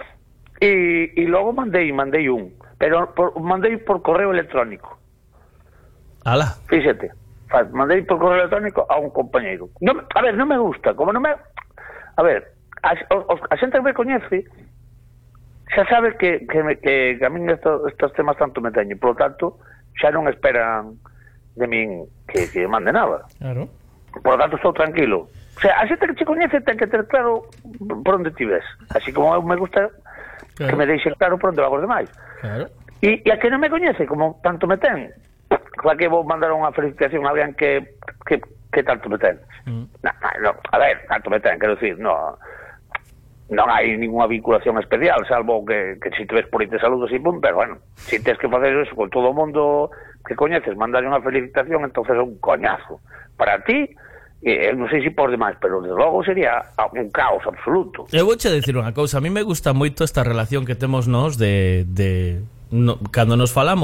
E, e logo mandei, mandei un, pero por, mandei por correo electrónico.
Ala.
Fíxate, mandei por correo electrónico a un compañeiro. No, a ver, non me gusta, como non me... A ver, a, a, a xente que me coñece xa sabe que, que, me, que, que a min estos, estos temas tanto me teñen, por lo tanto, xa non esperan de min que, que mande nada.
Claro.
Por lo tanto, estou tranquilo. O sea, a xente que che coñece ten que ter claro por onde ti ves. Así como eu me gusta claro. que me deixe claro por onde va os demais.
Claro.
E, e a que non me coñece, como tanto me ten, claro que vou mandar unha felicitación a alguén que, que, que tanto me ten. Mm. No, no, a ver, tanto me ten, quero decir, no... non hai ninguna vinculación especial, salvo que, que si te ves por aí te saludos e pum, pero bueno, si tens que facer eso con todo o mundo que coñeces, mandarle unha felicitación, entonces é un coñazo para ti, eh, non sei se por demais, pero desde logo sería un caos absoluto.
Eu vouche dicir unha cousa, a mí me gusta moito esta relación que temos nós de, de no, cando nos falamos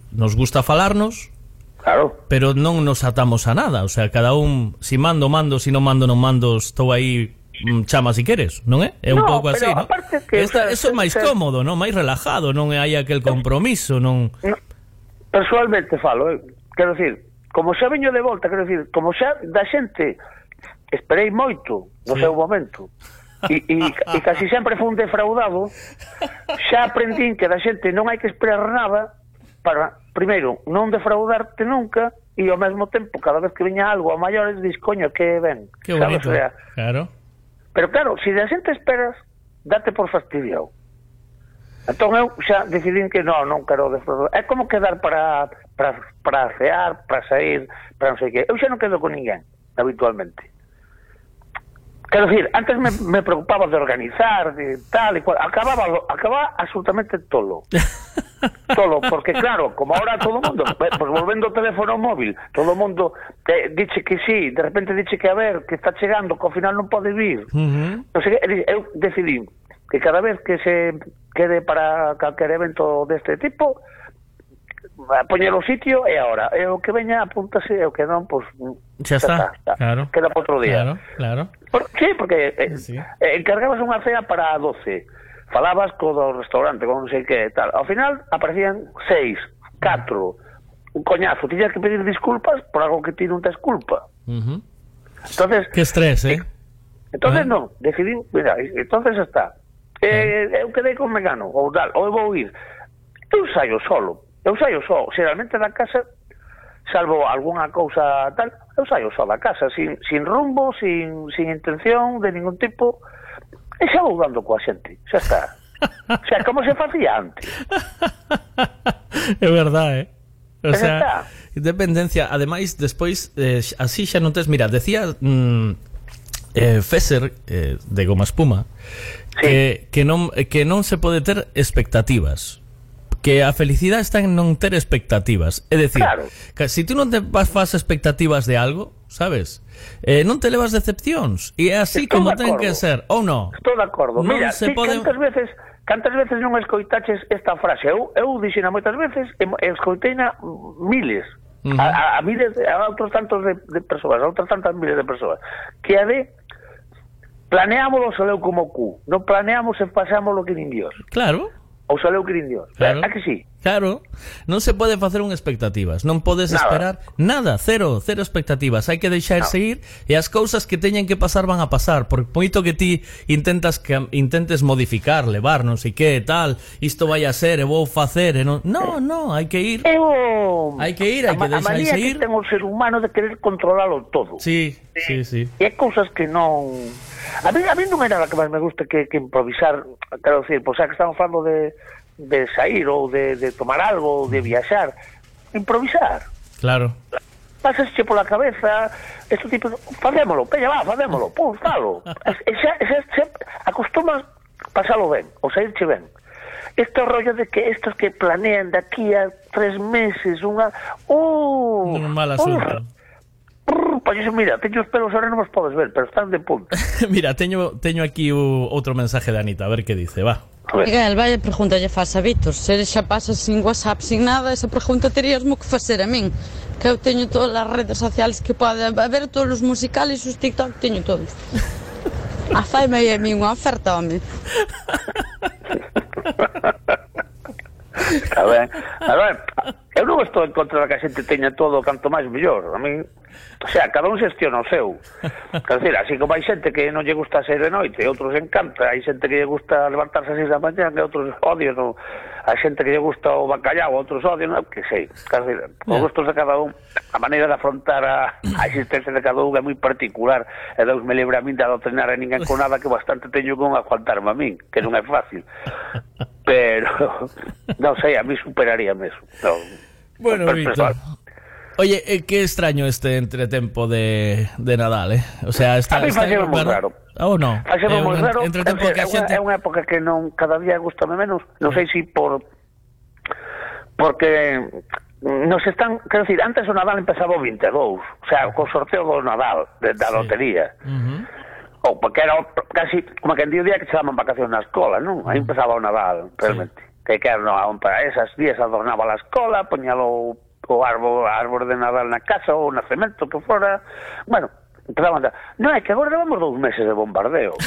nos gusta falarnos,
claro,
pero non nos atamos a nada. O sea, cada un, si mando, mando, si non mando, non mando, estou aí, mm, chama si queres, non é? É un
No,
pouco así,
pero
non?
aparte que,
Esta,
o sea,
eso é máis
se-
cómodo, non? Máis relajado, non hai aquel compromiso, non...
no, personalmente falo, eh, quero dicir, como xa veño de volta, quero dicir, como xa da xente esperei moito no
Sí.
seu momento e, e, e casi sempre fui un defraudado, xa aprendín que da xente non hai que esperar nada para, primeiro, non defraudarte nunca e ao mesmo tempo, cada vez que viña algo a maiores, dis, coño, que ben.
Que
sabes?
bonito,
O sea,
claro.
pero claro, se da xente esperas, date por fastidiado. Entón eu xa decidín que non, non quero defraudar. É como quedar para, para, para cear, para sair, para non sei que. Eu xa non quedo con ninguén, habitualmente. Quero dicir, antes me, me preocupaba de organizar, de tal e cual. Acababa, acababa absolutamente tolo. Tolo, porque claro, como ahora todo o mundo, pues volvendo o teléfono móvil, todo o mundo eh, dice que sí, de repente dice que a ver, que está chegando, que ao final non pode vir.
Uh-huh.
Non sei, eu decidí que cada vez que se quede para calquer evento deste tipo, poñer o sitio e agora, e o que veña apúntase, e o que non, pois
Xa está, claro.
queda para outro día.
Claro, claro.
Por, sí, porque eh,
Sí.
eh, encargabas unha cea para doce, falabas co do restaurante, con non sei que tal, ao final aparecían seis, catro, un coñazo, tiñas que pedir disculpas por algo que ti non tes culpa.
Uh-huh.
Entonces,
Que estrés, eh?
entonces
Ah.
non, decidí, mira, entonces está. Eh, eu quedei con Megano, ou tal, ou vou ir. Eu saio solo, eu saio só, xeralmente da casa, salvo algunha cousa tal, eu saio só da casa, sin, sin rumbo, sin, sin intención de ningún tipo, e xa vou dando coa xente, xa está. O sea, como se facía antes.
É verdade, eh? O
Pero
sea,
está.
dependencia. Ademais, despois, eh, así xa non tes... Mira, decía mm, eh, Fesser, eh, de Goma Espuma,
Sí.
que, que, non, que non se pode ter expectativas. Que a felicidade está en non ter expectativas. É dicir,
Claro.
que se tú non te vas faz expectativas de algo, sabes? Eh, non te levas decepcións. E é así
Estou
como
de
ten
acordo.
que ser, ou non?
Estou de acordo.
Non
Mira,
se
ti
pode-
cantas veces, cantas veces non escoitaches esta frase? Eu, eu dixena moitas veces, e escoiteina miles.
Ujú.
A, a, a miles, de- a outros tantos de, de persoas, a outras tantas miles de persoas. Que a de planeámoslo saleu como cu. Non planeamos e pasámoslo que nin Dios.
Claro.
Ou saleu que nin Dios.
Claro.
A que sí?
Claro, non se pode facer un expectativas. Non podes
Nada.
esperar nada, cero, cero expectativas. Hai que deixarse ir e as cousas que teñen que pasar van a pasar. Por moito que ti intentas que intentes modificar, levar, non sei que, tal, isto vai a ser, e vou facer, e non, no, no, hai que ir.
Eu...
Hai que ir, hai
a,
que
ma- a manía
deixarse ir.
que ten o ser humano de querer controlalo todo.
Sí, sí, sí.
E hai cousas que non... A mí, a mí non é nada que máis me guste que, que improvisar, quero dicir, pois xa que estamos falando de, de sair ou de, de tomar algo, ou de viaxar, improvisar.
Claro.
Pasasche pola cabeza, esto tipo, facémolo, peña, va, facémolo, pum, falo. E xa, xa, xa acostumas pasalo ben, ou sairche ben. Este rollo de que estos que planean de aquí a tres meses unha... Uh,
Un mal asunto.
Uh, pois iso, mira, teño os pelos ahora non os podes ver, pero están de punta.
Mira, teño teño aquí o, outro mensaje de Anita, a ver que dice, va.
A ver.
Miguel, vaya pregunta lle faz a Víctor. Se ele xa pasa sin WhatsApp, sin nada, esa pregunta teríasmo que facer a min. Que eu teño todas as redes sociales que pode haber, todos os musicales, os TikTok, teño todos. A faime aí a min unha oferta, home.
Está ben. A ver, eu non estou en contra de que a xente teña todo canto máis mellor. A min, o sea, cada un xestiona o seu. Quer dizer, así como hai xente que non lle gusta sair de noite, e outros encanta, hai xente que lle gusta levantarse a seis da mañá, e outros odian, no. Hai xente que lle gusta o bacallao, outros odian, non, que sei. Quer dizer, os gustos de cada un, a maneira de afrontar a, a existencia de cada un é moi particular, e Deus me libre a min de adoctrinar a ninguén con nada que bastante teño con aguantarme a min, que non é fácil. Pero non sei, a mí superaríame eso. No,
Bueno,
per-
Víctor.
personal.
Oye, eh, qué extraño este entretempo de, de Nadal, eh? O sea, está...
A mí
está
faceme moi
bueno,
raro.
ou non?
Faceme
É
moi
un
raro.
entretempo
É,
que a
é,
xente...
unha, é unha época que non cada día gustame menos. Non sei se si por porque nos están, quero decir, antes o Nadal empezaba o vinte e dous, o sea, co sorteo do Nadal, de, da
Sí.
lotería.
Uh-huh.
Ou porque era o- casi como que en día o día que se daban vacacións na escola, non? Aí empezaba o Nadal, realmente. que que non, para esas días adornaba a escola, poñalo o árbol, árbol de Nadal na casa ou na cemento que fora. Bueno, empezaban a... Non, é que agora levamos dous meses de bombardeo.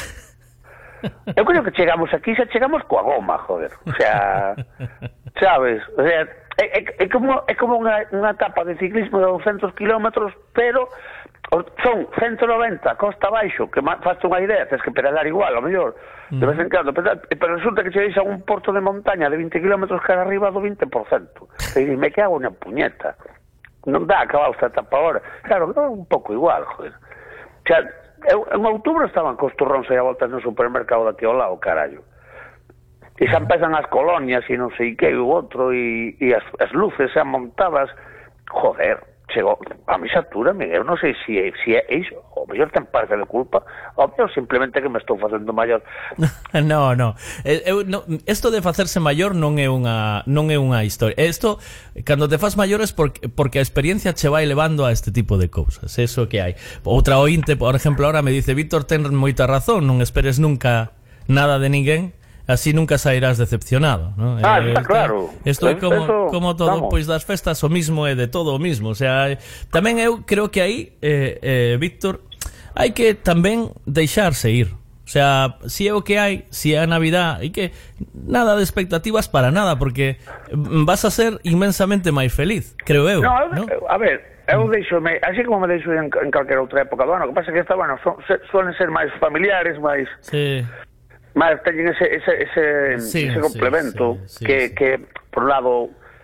Eu creo que chegamos aquí, xa chegamos coa goma, joder. O sea, sabes? O sea, é, é, é como, é como unha, unha etapa de ciclismo de doscientos kilómetros, pero son ciento noventa costa abaixo, que faste unha idea, tens que pedalar igual, ao mellor, de vez en cando, pero, pero resulta que chegues a un porto de montaña de vinte kilómetros cara arriba do vinte por cento. E dime, que hago unha puñeta? Non dá acabar esta etapa ahora. Claro, é un pouco igual, joder. O sea, eu, en outubro estaban cos turróns aí a voltas no supermercado daqui ao lado, carallo. E xa empezan as colonias e non sei que, o outro, e, e as, as luces xa montadas. Joder, chegou, a mi satúrame, eu non sei se é, si é iso, o mellor ten parte de culpa, o mellor simplemente que me estou facendo maior.
No, no. Eu, no, esto de facerse maior non é unha non é unha historia. Isto, cando te faz maior es porque, porque a experiencia che vai levando a este tipo de cousas. Eso que hai. Outra ointe, por exemplo, ahora me dice Víctor, ten moita razón, non esperes nunca nada de ninguén, así nunca sairás decepcionado, ¿no?
Ah,
eh,
está claro.
Isto é como,
eso,
como todo,
vamos.
pois das festas o mismo é de todo o mismo. O sea, tamén eu creo que aí, eh, eh, Víctor, hai que tamén deixarse ir. O sea, si é o que hai, si é a Navidad, hai que nada de expectativas para nada, porque vas a ser inmensamente máis feliz, creo eu.
No,
¿no?
A ver, eu deixo-me, así como me deixo en, en calquera outra época do ano, o que pasa é que esta, bueno, son, se, suelen ser máis familiares, máis...
Sí.
Máis teñen ese, ese, ese,
Sí,
ese complemento,
sí, sí, sí,
que,
sí.
que, por un lado,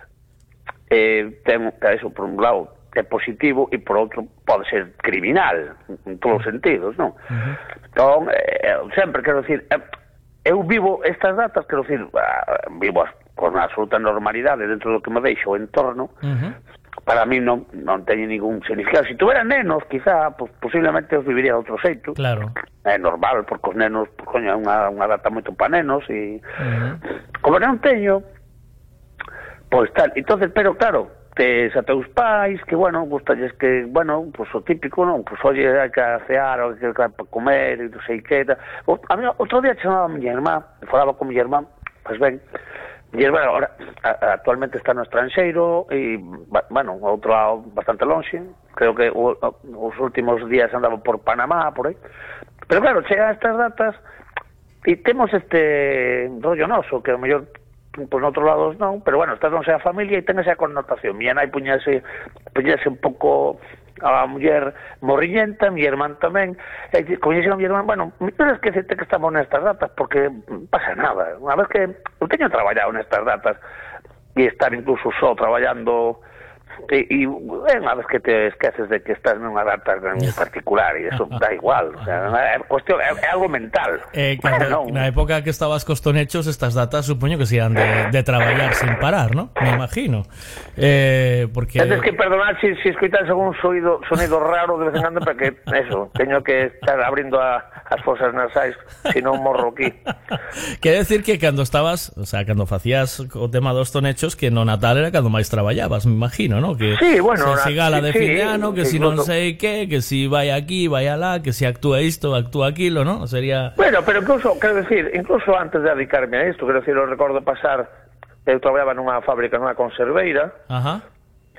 eh, ten, eso, por un lado, é positivo e por outro pode ser criminal en todos os sentidos, non? Uh-huh. Entón, eh, sempre quero decir, eh, eu vivo estas datas, quero decir, uh, vivo as, con absoluta normalidade dentro do que me deixo o entorno. Uh-huh. Para mí non, non teñe ningún significado. Se tuvera nenos, quizá, pues, posiblemente os viviría de outro xeito.
Claro.
É normal, porque os nenos, pues, coño, é unha, unha data moito para nenos e... Uh-huh. Como non teño, pois tal, entonces, pero claro, tes a teus pais, que, bueno, gustalles que, bueno, pues o típico, non? Pues, oye, hai que cear, hai que para comer, e non sei que, tal. O, a mí, outro día chamaba a miña irmá, falaba con miña irmá, pues ben, miña irmá ahora, a, actualmente está no estranxeiro, e, bueno, a outro lado, bastante longe, creo que o, o, os últimos días andaba por Panamá, por aí. Pero claro, chega a estas datas, e temos este rollo noso, que a mellor pois noutros lados non, pero bueno, esta non sea a familia e ten esa connotación. Miña nai puñase, puñase un pouco a muller morriñenta, mi irmán tamén, e coñece a mi irmán, bueno, non es que se te que estamos nestas datas, porque pasa nada. Unha vez que eu teño traballado nestas datas, e estar incluso só traballando, e, e unha vez que te esqueces de que estás nunha data en particular, e eso da igual, o sea, é, cuestión, é, é algo mental.
Eh, cando, no. Na época que estabas cos tonechos, estas datas supoño que se iban de, de traballar sin parar, ¿no? Me imagino. Eh, porque... Tienes
que perdonar si, si escoitas algún sonido, sonido raro de vez en cuando, porque eso, teño que estar abrindo a, as fosas nasais, si non morro aquí.
Quer decir que cando estabas, o sea, cando facías o tema dos tonechos, que no Natal era cando máis traballabas, me imagino, ¿no? Que
sí, bueno,
se sigala de
sí,
fin de ano, que
sí,
si non
no,
sei que, que si vai aquí, vai alá, que si actúa isto, actúa aquilo, ¿no? Sería...
Bueno, pero incluso, quero decir, incluso antes de dedicarme a isto, quero decir, eu recordo pasar, eu traballaba nunha fábrica, nunha conserveira,
ajá,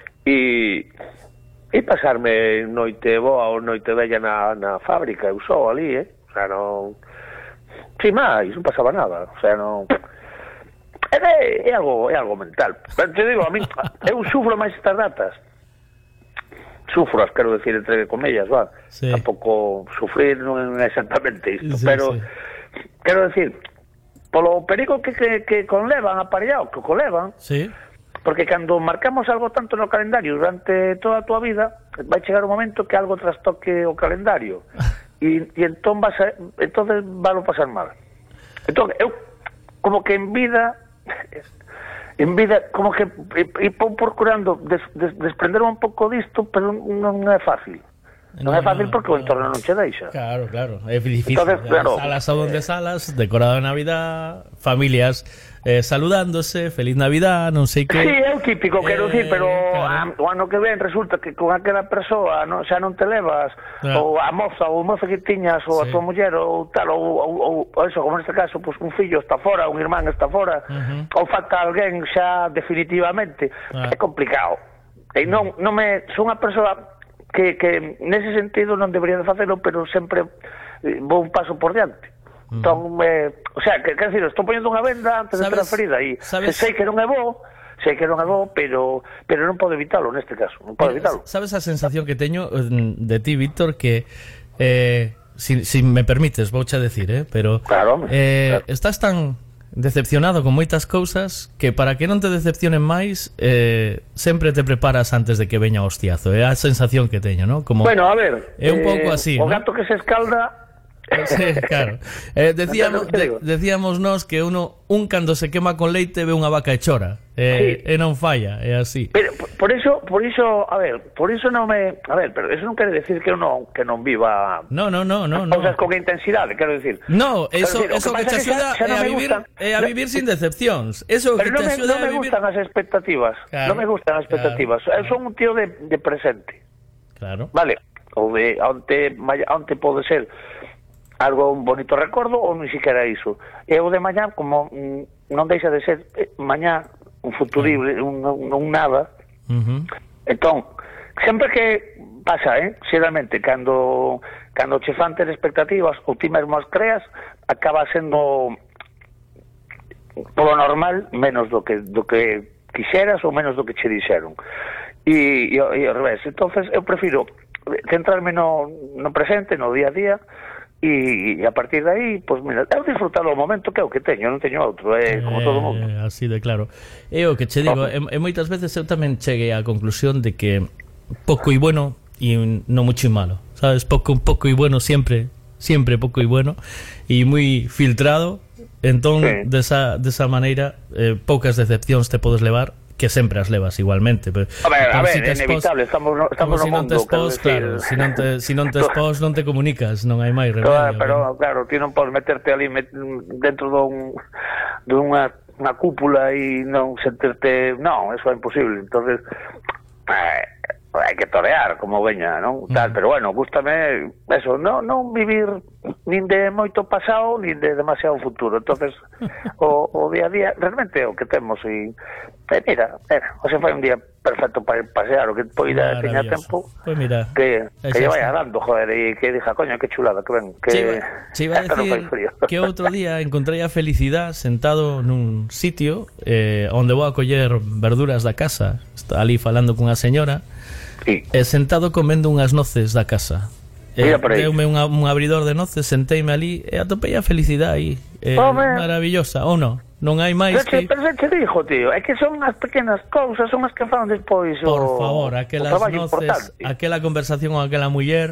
e e pasarme noite boa ou noite bella na, na fábrica, eu só ali, eh? O sea, non... Si máis, non pasaba nada, o sea, non... É, é, algo, é algo mental. Pero te digo, a mí, eu sufro máis estas datas. Sufroas, quero decir, entre comillas, va. Sí. Tampouco sufrir non é exactamente isto, sí, pero sí. Quero decir, polo perigo que, que, que conlevan aparellado, que conlevan,
sí.
Porque cando marcamos algo tanto no calendario durante toda a tua vida, vai chegar un momento que algo trastoque o calendario. e, e entón vas a, entonces valo pasar mal. Entón, eu, como que en vida... en vida, como que e, e procurando des, des, desprenderme un pouco disto, pero non é fácil. Non é fácil porque o entorno non che deixa.
Claro, claro, é difícil.
Entonces, claro,
salas a donde salas, decorado de Navidad, familias eh, saludándose, feliz Navidad, non sei que.
Sí, é o típico, quero
eh,
dicir, pero
claro.
a, o ano que ven resulta que con aquela persoa non, xa non te levas,
Claro.
ou a moza ou o mozo que tiñas, ou
Sí.
a tua muller, ou tal, ou, ou, ou, ou eso, como neste caso, pues, un fillo está fora, un irmán está fora,
Uh-huh.
ou falta alguén xa definitivamente,
Ah.
é complicado. E non, non me, son unha persoa que, que nese sentido non debería de facelo, pero sempre eh, vou un paso por diante.
Mm.
Entón, eh, o sea, que, que decir, estou poñendo unha venda antes de ter a
Sabes-
ferida e
sabes-
sei que non é bo, sei que non é bo, pero pero non podo evitalo neste caso, non podo
Mira,
evitalo.
sabes a sensación que teño mm, de ti, Víctor, que eh, si, si me permites, vouche a decir, eh, pero
Claro, home,
eh,
claro.
estás tan decepcionado con moitas cousas que para que non te decepcionen máis eh, sempre te preparas antes de que veña o hostiazo. É a sensación que teño, ¿no? Como
Bueno, a ver,
é un pouco así,
o
¿no?
gato que se escalda.
Sí, claro. Eh, decíamos,
Entendo o que
de,
digo.
decíamos nós que uno un cando se quema con leite ve unha vaca e chora. Eh,
Sí.
E non falla, é así.
Pero por- por iso, por iso, a ver, por iso non me, a ver, pero eso non quere decir que eu non que non viva
No, no, no, no, no.
cousas con intensidade, quero decir.
No, eso,
Quero dicir, o
eso que
pasa
te
é xa-
axuda
xa
é
non
a
me
vivir,
gustan.
é a vivir sin decepcións. Eso que
Pero non
te
me,
axuda
non
a
me
vivir.
gustan as expectativas.
Claro,
Non me gustan as expectativas.
claro,
Eu son un tío de, de presente.
Claro.
Vale, ou de onte, malla- onte pode ser algo un bonito recordo ou ni siquiera iso. E o de mañá, como mm, non deixa de ser eh, mañá un futurible, un, un, un nada.
Ujú.
Entón, sempre que pasa, eh, xeralmente, cando cando che fan ter expectativas ou ti mesmo as creas, acaba sendo polo normal menos do que do que quixeras ou menos do que che dixeron. E, e, e ao revés. Entonces, eu prefiro centrarme no, no presente, no día a día, e, e a partir de aí, pois, mira, eu disfrutar o momento que é o que teño, non teño outro, é como todo o mundo.
Eh, así de claro. E o que che digo, e, e moitas veces eu tamén cheguei á conclusión de que pouco e bueno e non mucho e malo, sabes? Pouco, un pouco e bueno siempre, siempre pouco e bueno e moi filtrado. Entón,
Sí.
desa, desa maneira, eh, poucas decepcións te podes levar, que sempre as levas igualmente. Pero,
A ver, a
pero
ver,
si
é
te expós-
inevitable, estamos no, estamos
como
no
si non
mundo,
te expós,
quero
claro,
decir.
si non te, si non te expós non te comunicas, non hai máis remedio.
Claro, pero claro, ti non podes meterte ali met, dentro dun dunha unha cúpula e non sentirte, non, eso é imposible. Entonces, eh, hai que torear como veña, non? Tal,
Mm.
pero bueno, gústame eso, non non vivir nin de moito pasado nin de demasiado futuro. Entonces, o, o día a día realmente é o que temos e eh, mira, mira, o se fai un día perfecto para ir pasear, o que poida teña
Maravilloso.
tempo.
Pois mira,
Que,
aí
que lle
xa
vaya
está.
dando, joder, e que dixa, coño, que chulada, que ven, que
Che iba, che iba a
esto non fai
decir
frío.
que outro día encontrei a felicidade sentado nun sitio eh, onde vou a coller verduras da casa. Está ali falando cunha señora
Sí.
e sentado comendo unhas noces da casa.
Mira por aí.
Deume unha, un abridor de noces, senteime ali e atopei a felicidade aí. Eh,
Home.
maravillosa, ou non? Non hai máis
Pero, che,
que...
pero se che dixo, tío, é que son as pequenas cousas, son as que fan despois
Por
o,
favor,
o
aquelas
traballo
noces,
importante.
aquela conversación con aquela muller.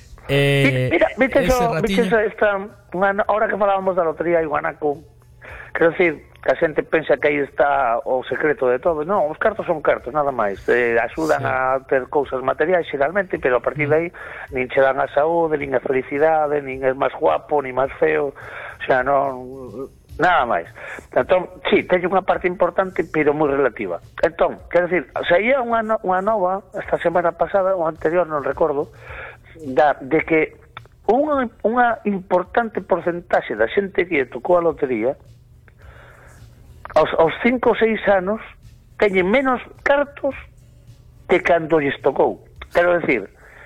Eh,
Mira, viste
ese
eso,
ratiño.
viste esa, esta, unha, ahora que falábamos da lotería e guanaco, quero decir, que a xente pensa que aí está o secreto de todo. Non, os cartos son cartos, nada máis. Eh, axudan
Sí.
a ter cousas materiais, xeralmente, pero a partir de aí nin che dan a saúde, nin a felicidade, nin é máis guapo, nin máis feo. O sea, non... Nada máis. Entón, sí, teño unha parte importante, pero moi relativa. Entón, quero decir, saía unha, no, unha nova, esta semana pasada, ou anterior, non recordo, da, de que unha, unha importante porcentaxe da xente que tocou a lotería aos, aos cinco ou seis anos teñen menos cartos que cando lles tocou. Quero decir,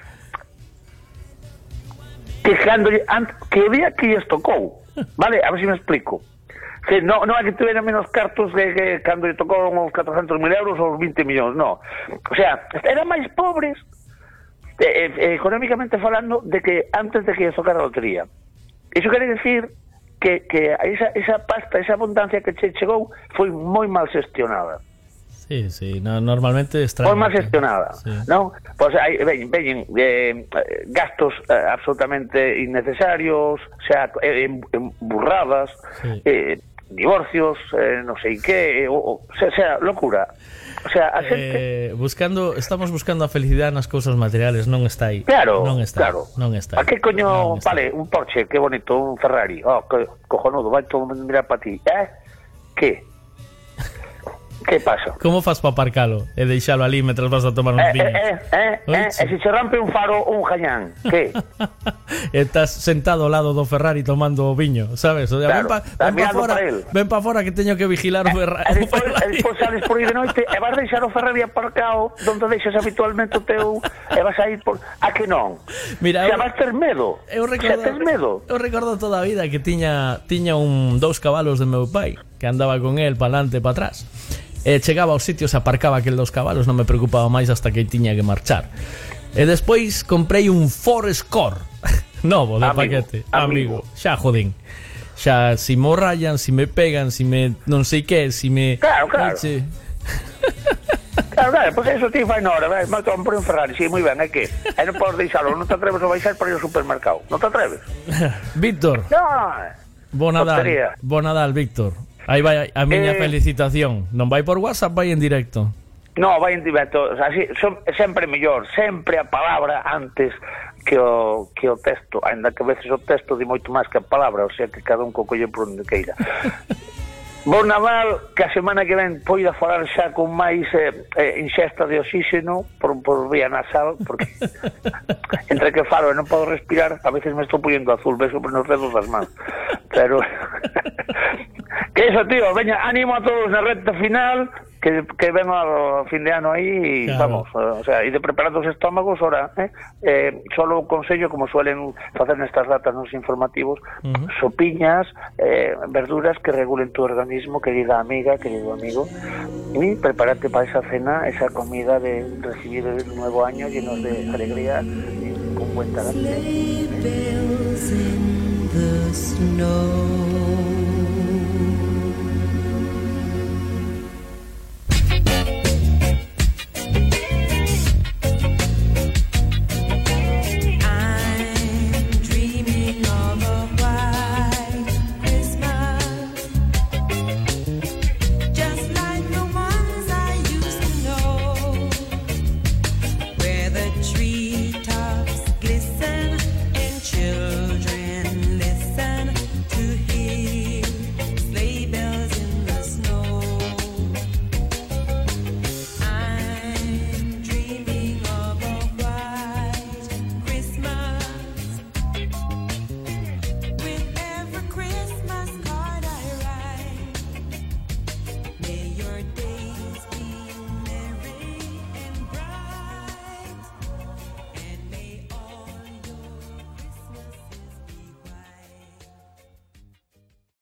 que cando lle- ant- que o día que lles tocou, vale? A ver se me explico. Que non, non é que tuvera menos cartos que, que cando lle tocou uns catrocentos mil euros ou uns vinte millóns, non. O sea, eran máis pobres eh, eh, económicamente falando de que antes de que lles tocara a lotería. Iso quere decir que, que esa, esa pasta, esa abundancia que che chegou foi moi mal xestionada.
Sí, sí, no, normalmente extraña.
Foi mal xestionada,
Sí.
non? Pois hai veñen, veñen eh, gastos eh, absolutamente innecesarios, o sea, eh, en, en burradas,
Sí.
eh, divorcios, eh, non sei que, o, o sea, sea, locura. O sea, a xente...
Eh, buscando, estamos buscando a felicidade nas cousas materiales, non está aí.
Claro,
non está,
claro.
Non está.
A que coño, vale, un Porsche, que bonito, un Ferrari. Oh, que cojonudo, vai todo mirar para ti. Eh? Que? Que pasa?
Como fas para aparcalo e deixalo ali mentras vas a tomar uns
Eh,
viños?
eh, eh, eh, eh, e se se rompe un faro, un jañán, que?
Estás sentado ao lado do Ferrari tomando o viño, sabes? O sea,
Claro,
ven pa,
está
ven pa
mirando
fora,
para él.
ven pa fora que teño que vigilar o Ferrari.
E despois, e despois sales por aí de noite e vas deixar o Ferrari aparcado donde deixas habitualmente o teu e vas a ir por... A que non?
Mira,
Xa
eu-
vas ter medo.
Eu
Xa
recordo,
tes medo.
eu recordo toda a vida que tiña tiña un dous cabalos de meu pai que andaba con el para adelante e para atrás. E chegaba aos sitios, aparcaba aquel dos cabalos, non me preocupaba máis hasta que tiña que marchar. E despois comprei un Ford Escort novo de
Amigo,
paquete,
amigo.
amigo. Xa jodín. Xa si mo rayan, si me pegan, si me non sei que, si me
Claro, claro.
Eche.
Claro, claro, pois eso ti fai na hora, vai, mas comprei un Ferrari, si, moi ben, é que? E non podes deixalo, non te atreves a baixar para ir ao supermercado, non te atreves?
Víctor,
No,
bo Nadal.
tontería.
Bo Nadal, Víctor. Aí vai a miña
Eh,
felicitación. Non vai por WhatsApp, vai en directo.
No, vai en directo, o sea, si, son, sempre mellor, sempre a palabra antes que o, que o texto, ainda que a veces o texto di moito máis que a palabra, o sea que cada un co colle por onde queira. Bo Nadal, que a semana que ven poida falar xa con máis eh, eh, inxesta de oxígeno por, por vía nasal, porque entre que falo e non podo respirar, a veces me estou poniendo azul, beso por nos dedos das mans. Pero que eso, tío, veña, ánimo a todos na recta final, que, que ven ao fin de ano aí,
Claro.
vamos, o sea, e de preparar os estómagos, ora, eh, eh, solo un consello, como suelen facer nestas datas nos informativos,
Ujú.
sopiñas, eh, verduras que regulen tu organismo, querida amiga, querido amigo, y prepárate para esa cena, esa comida de recibir el nuevo año llenos de alegría, y con buen talante.
Sleigh bells in the snow.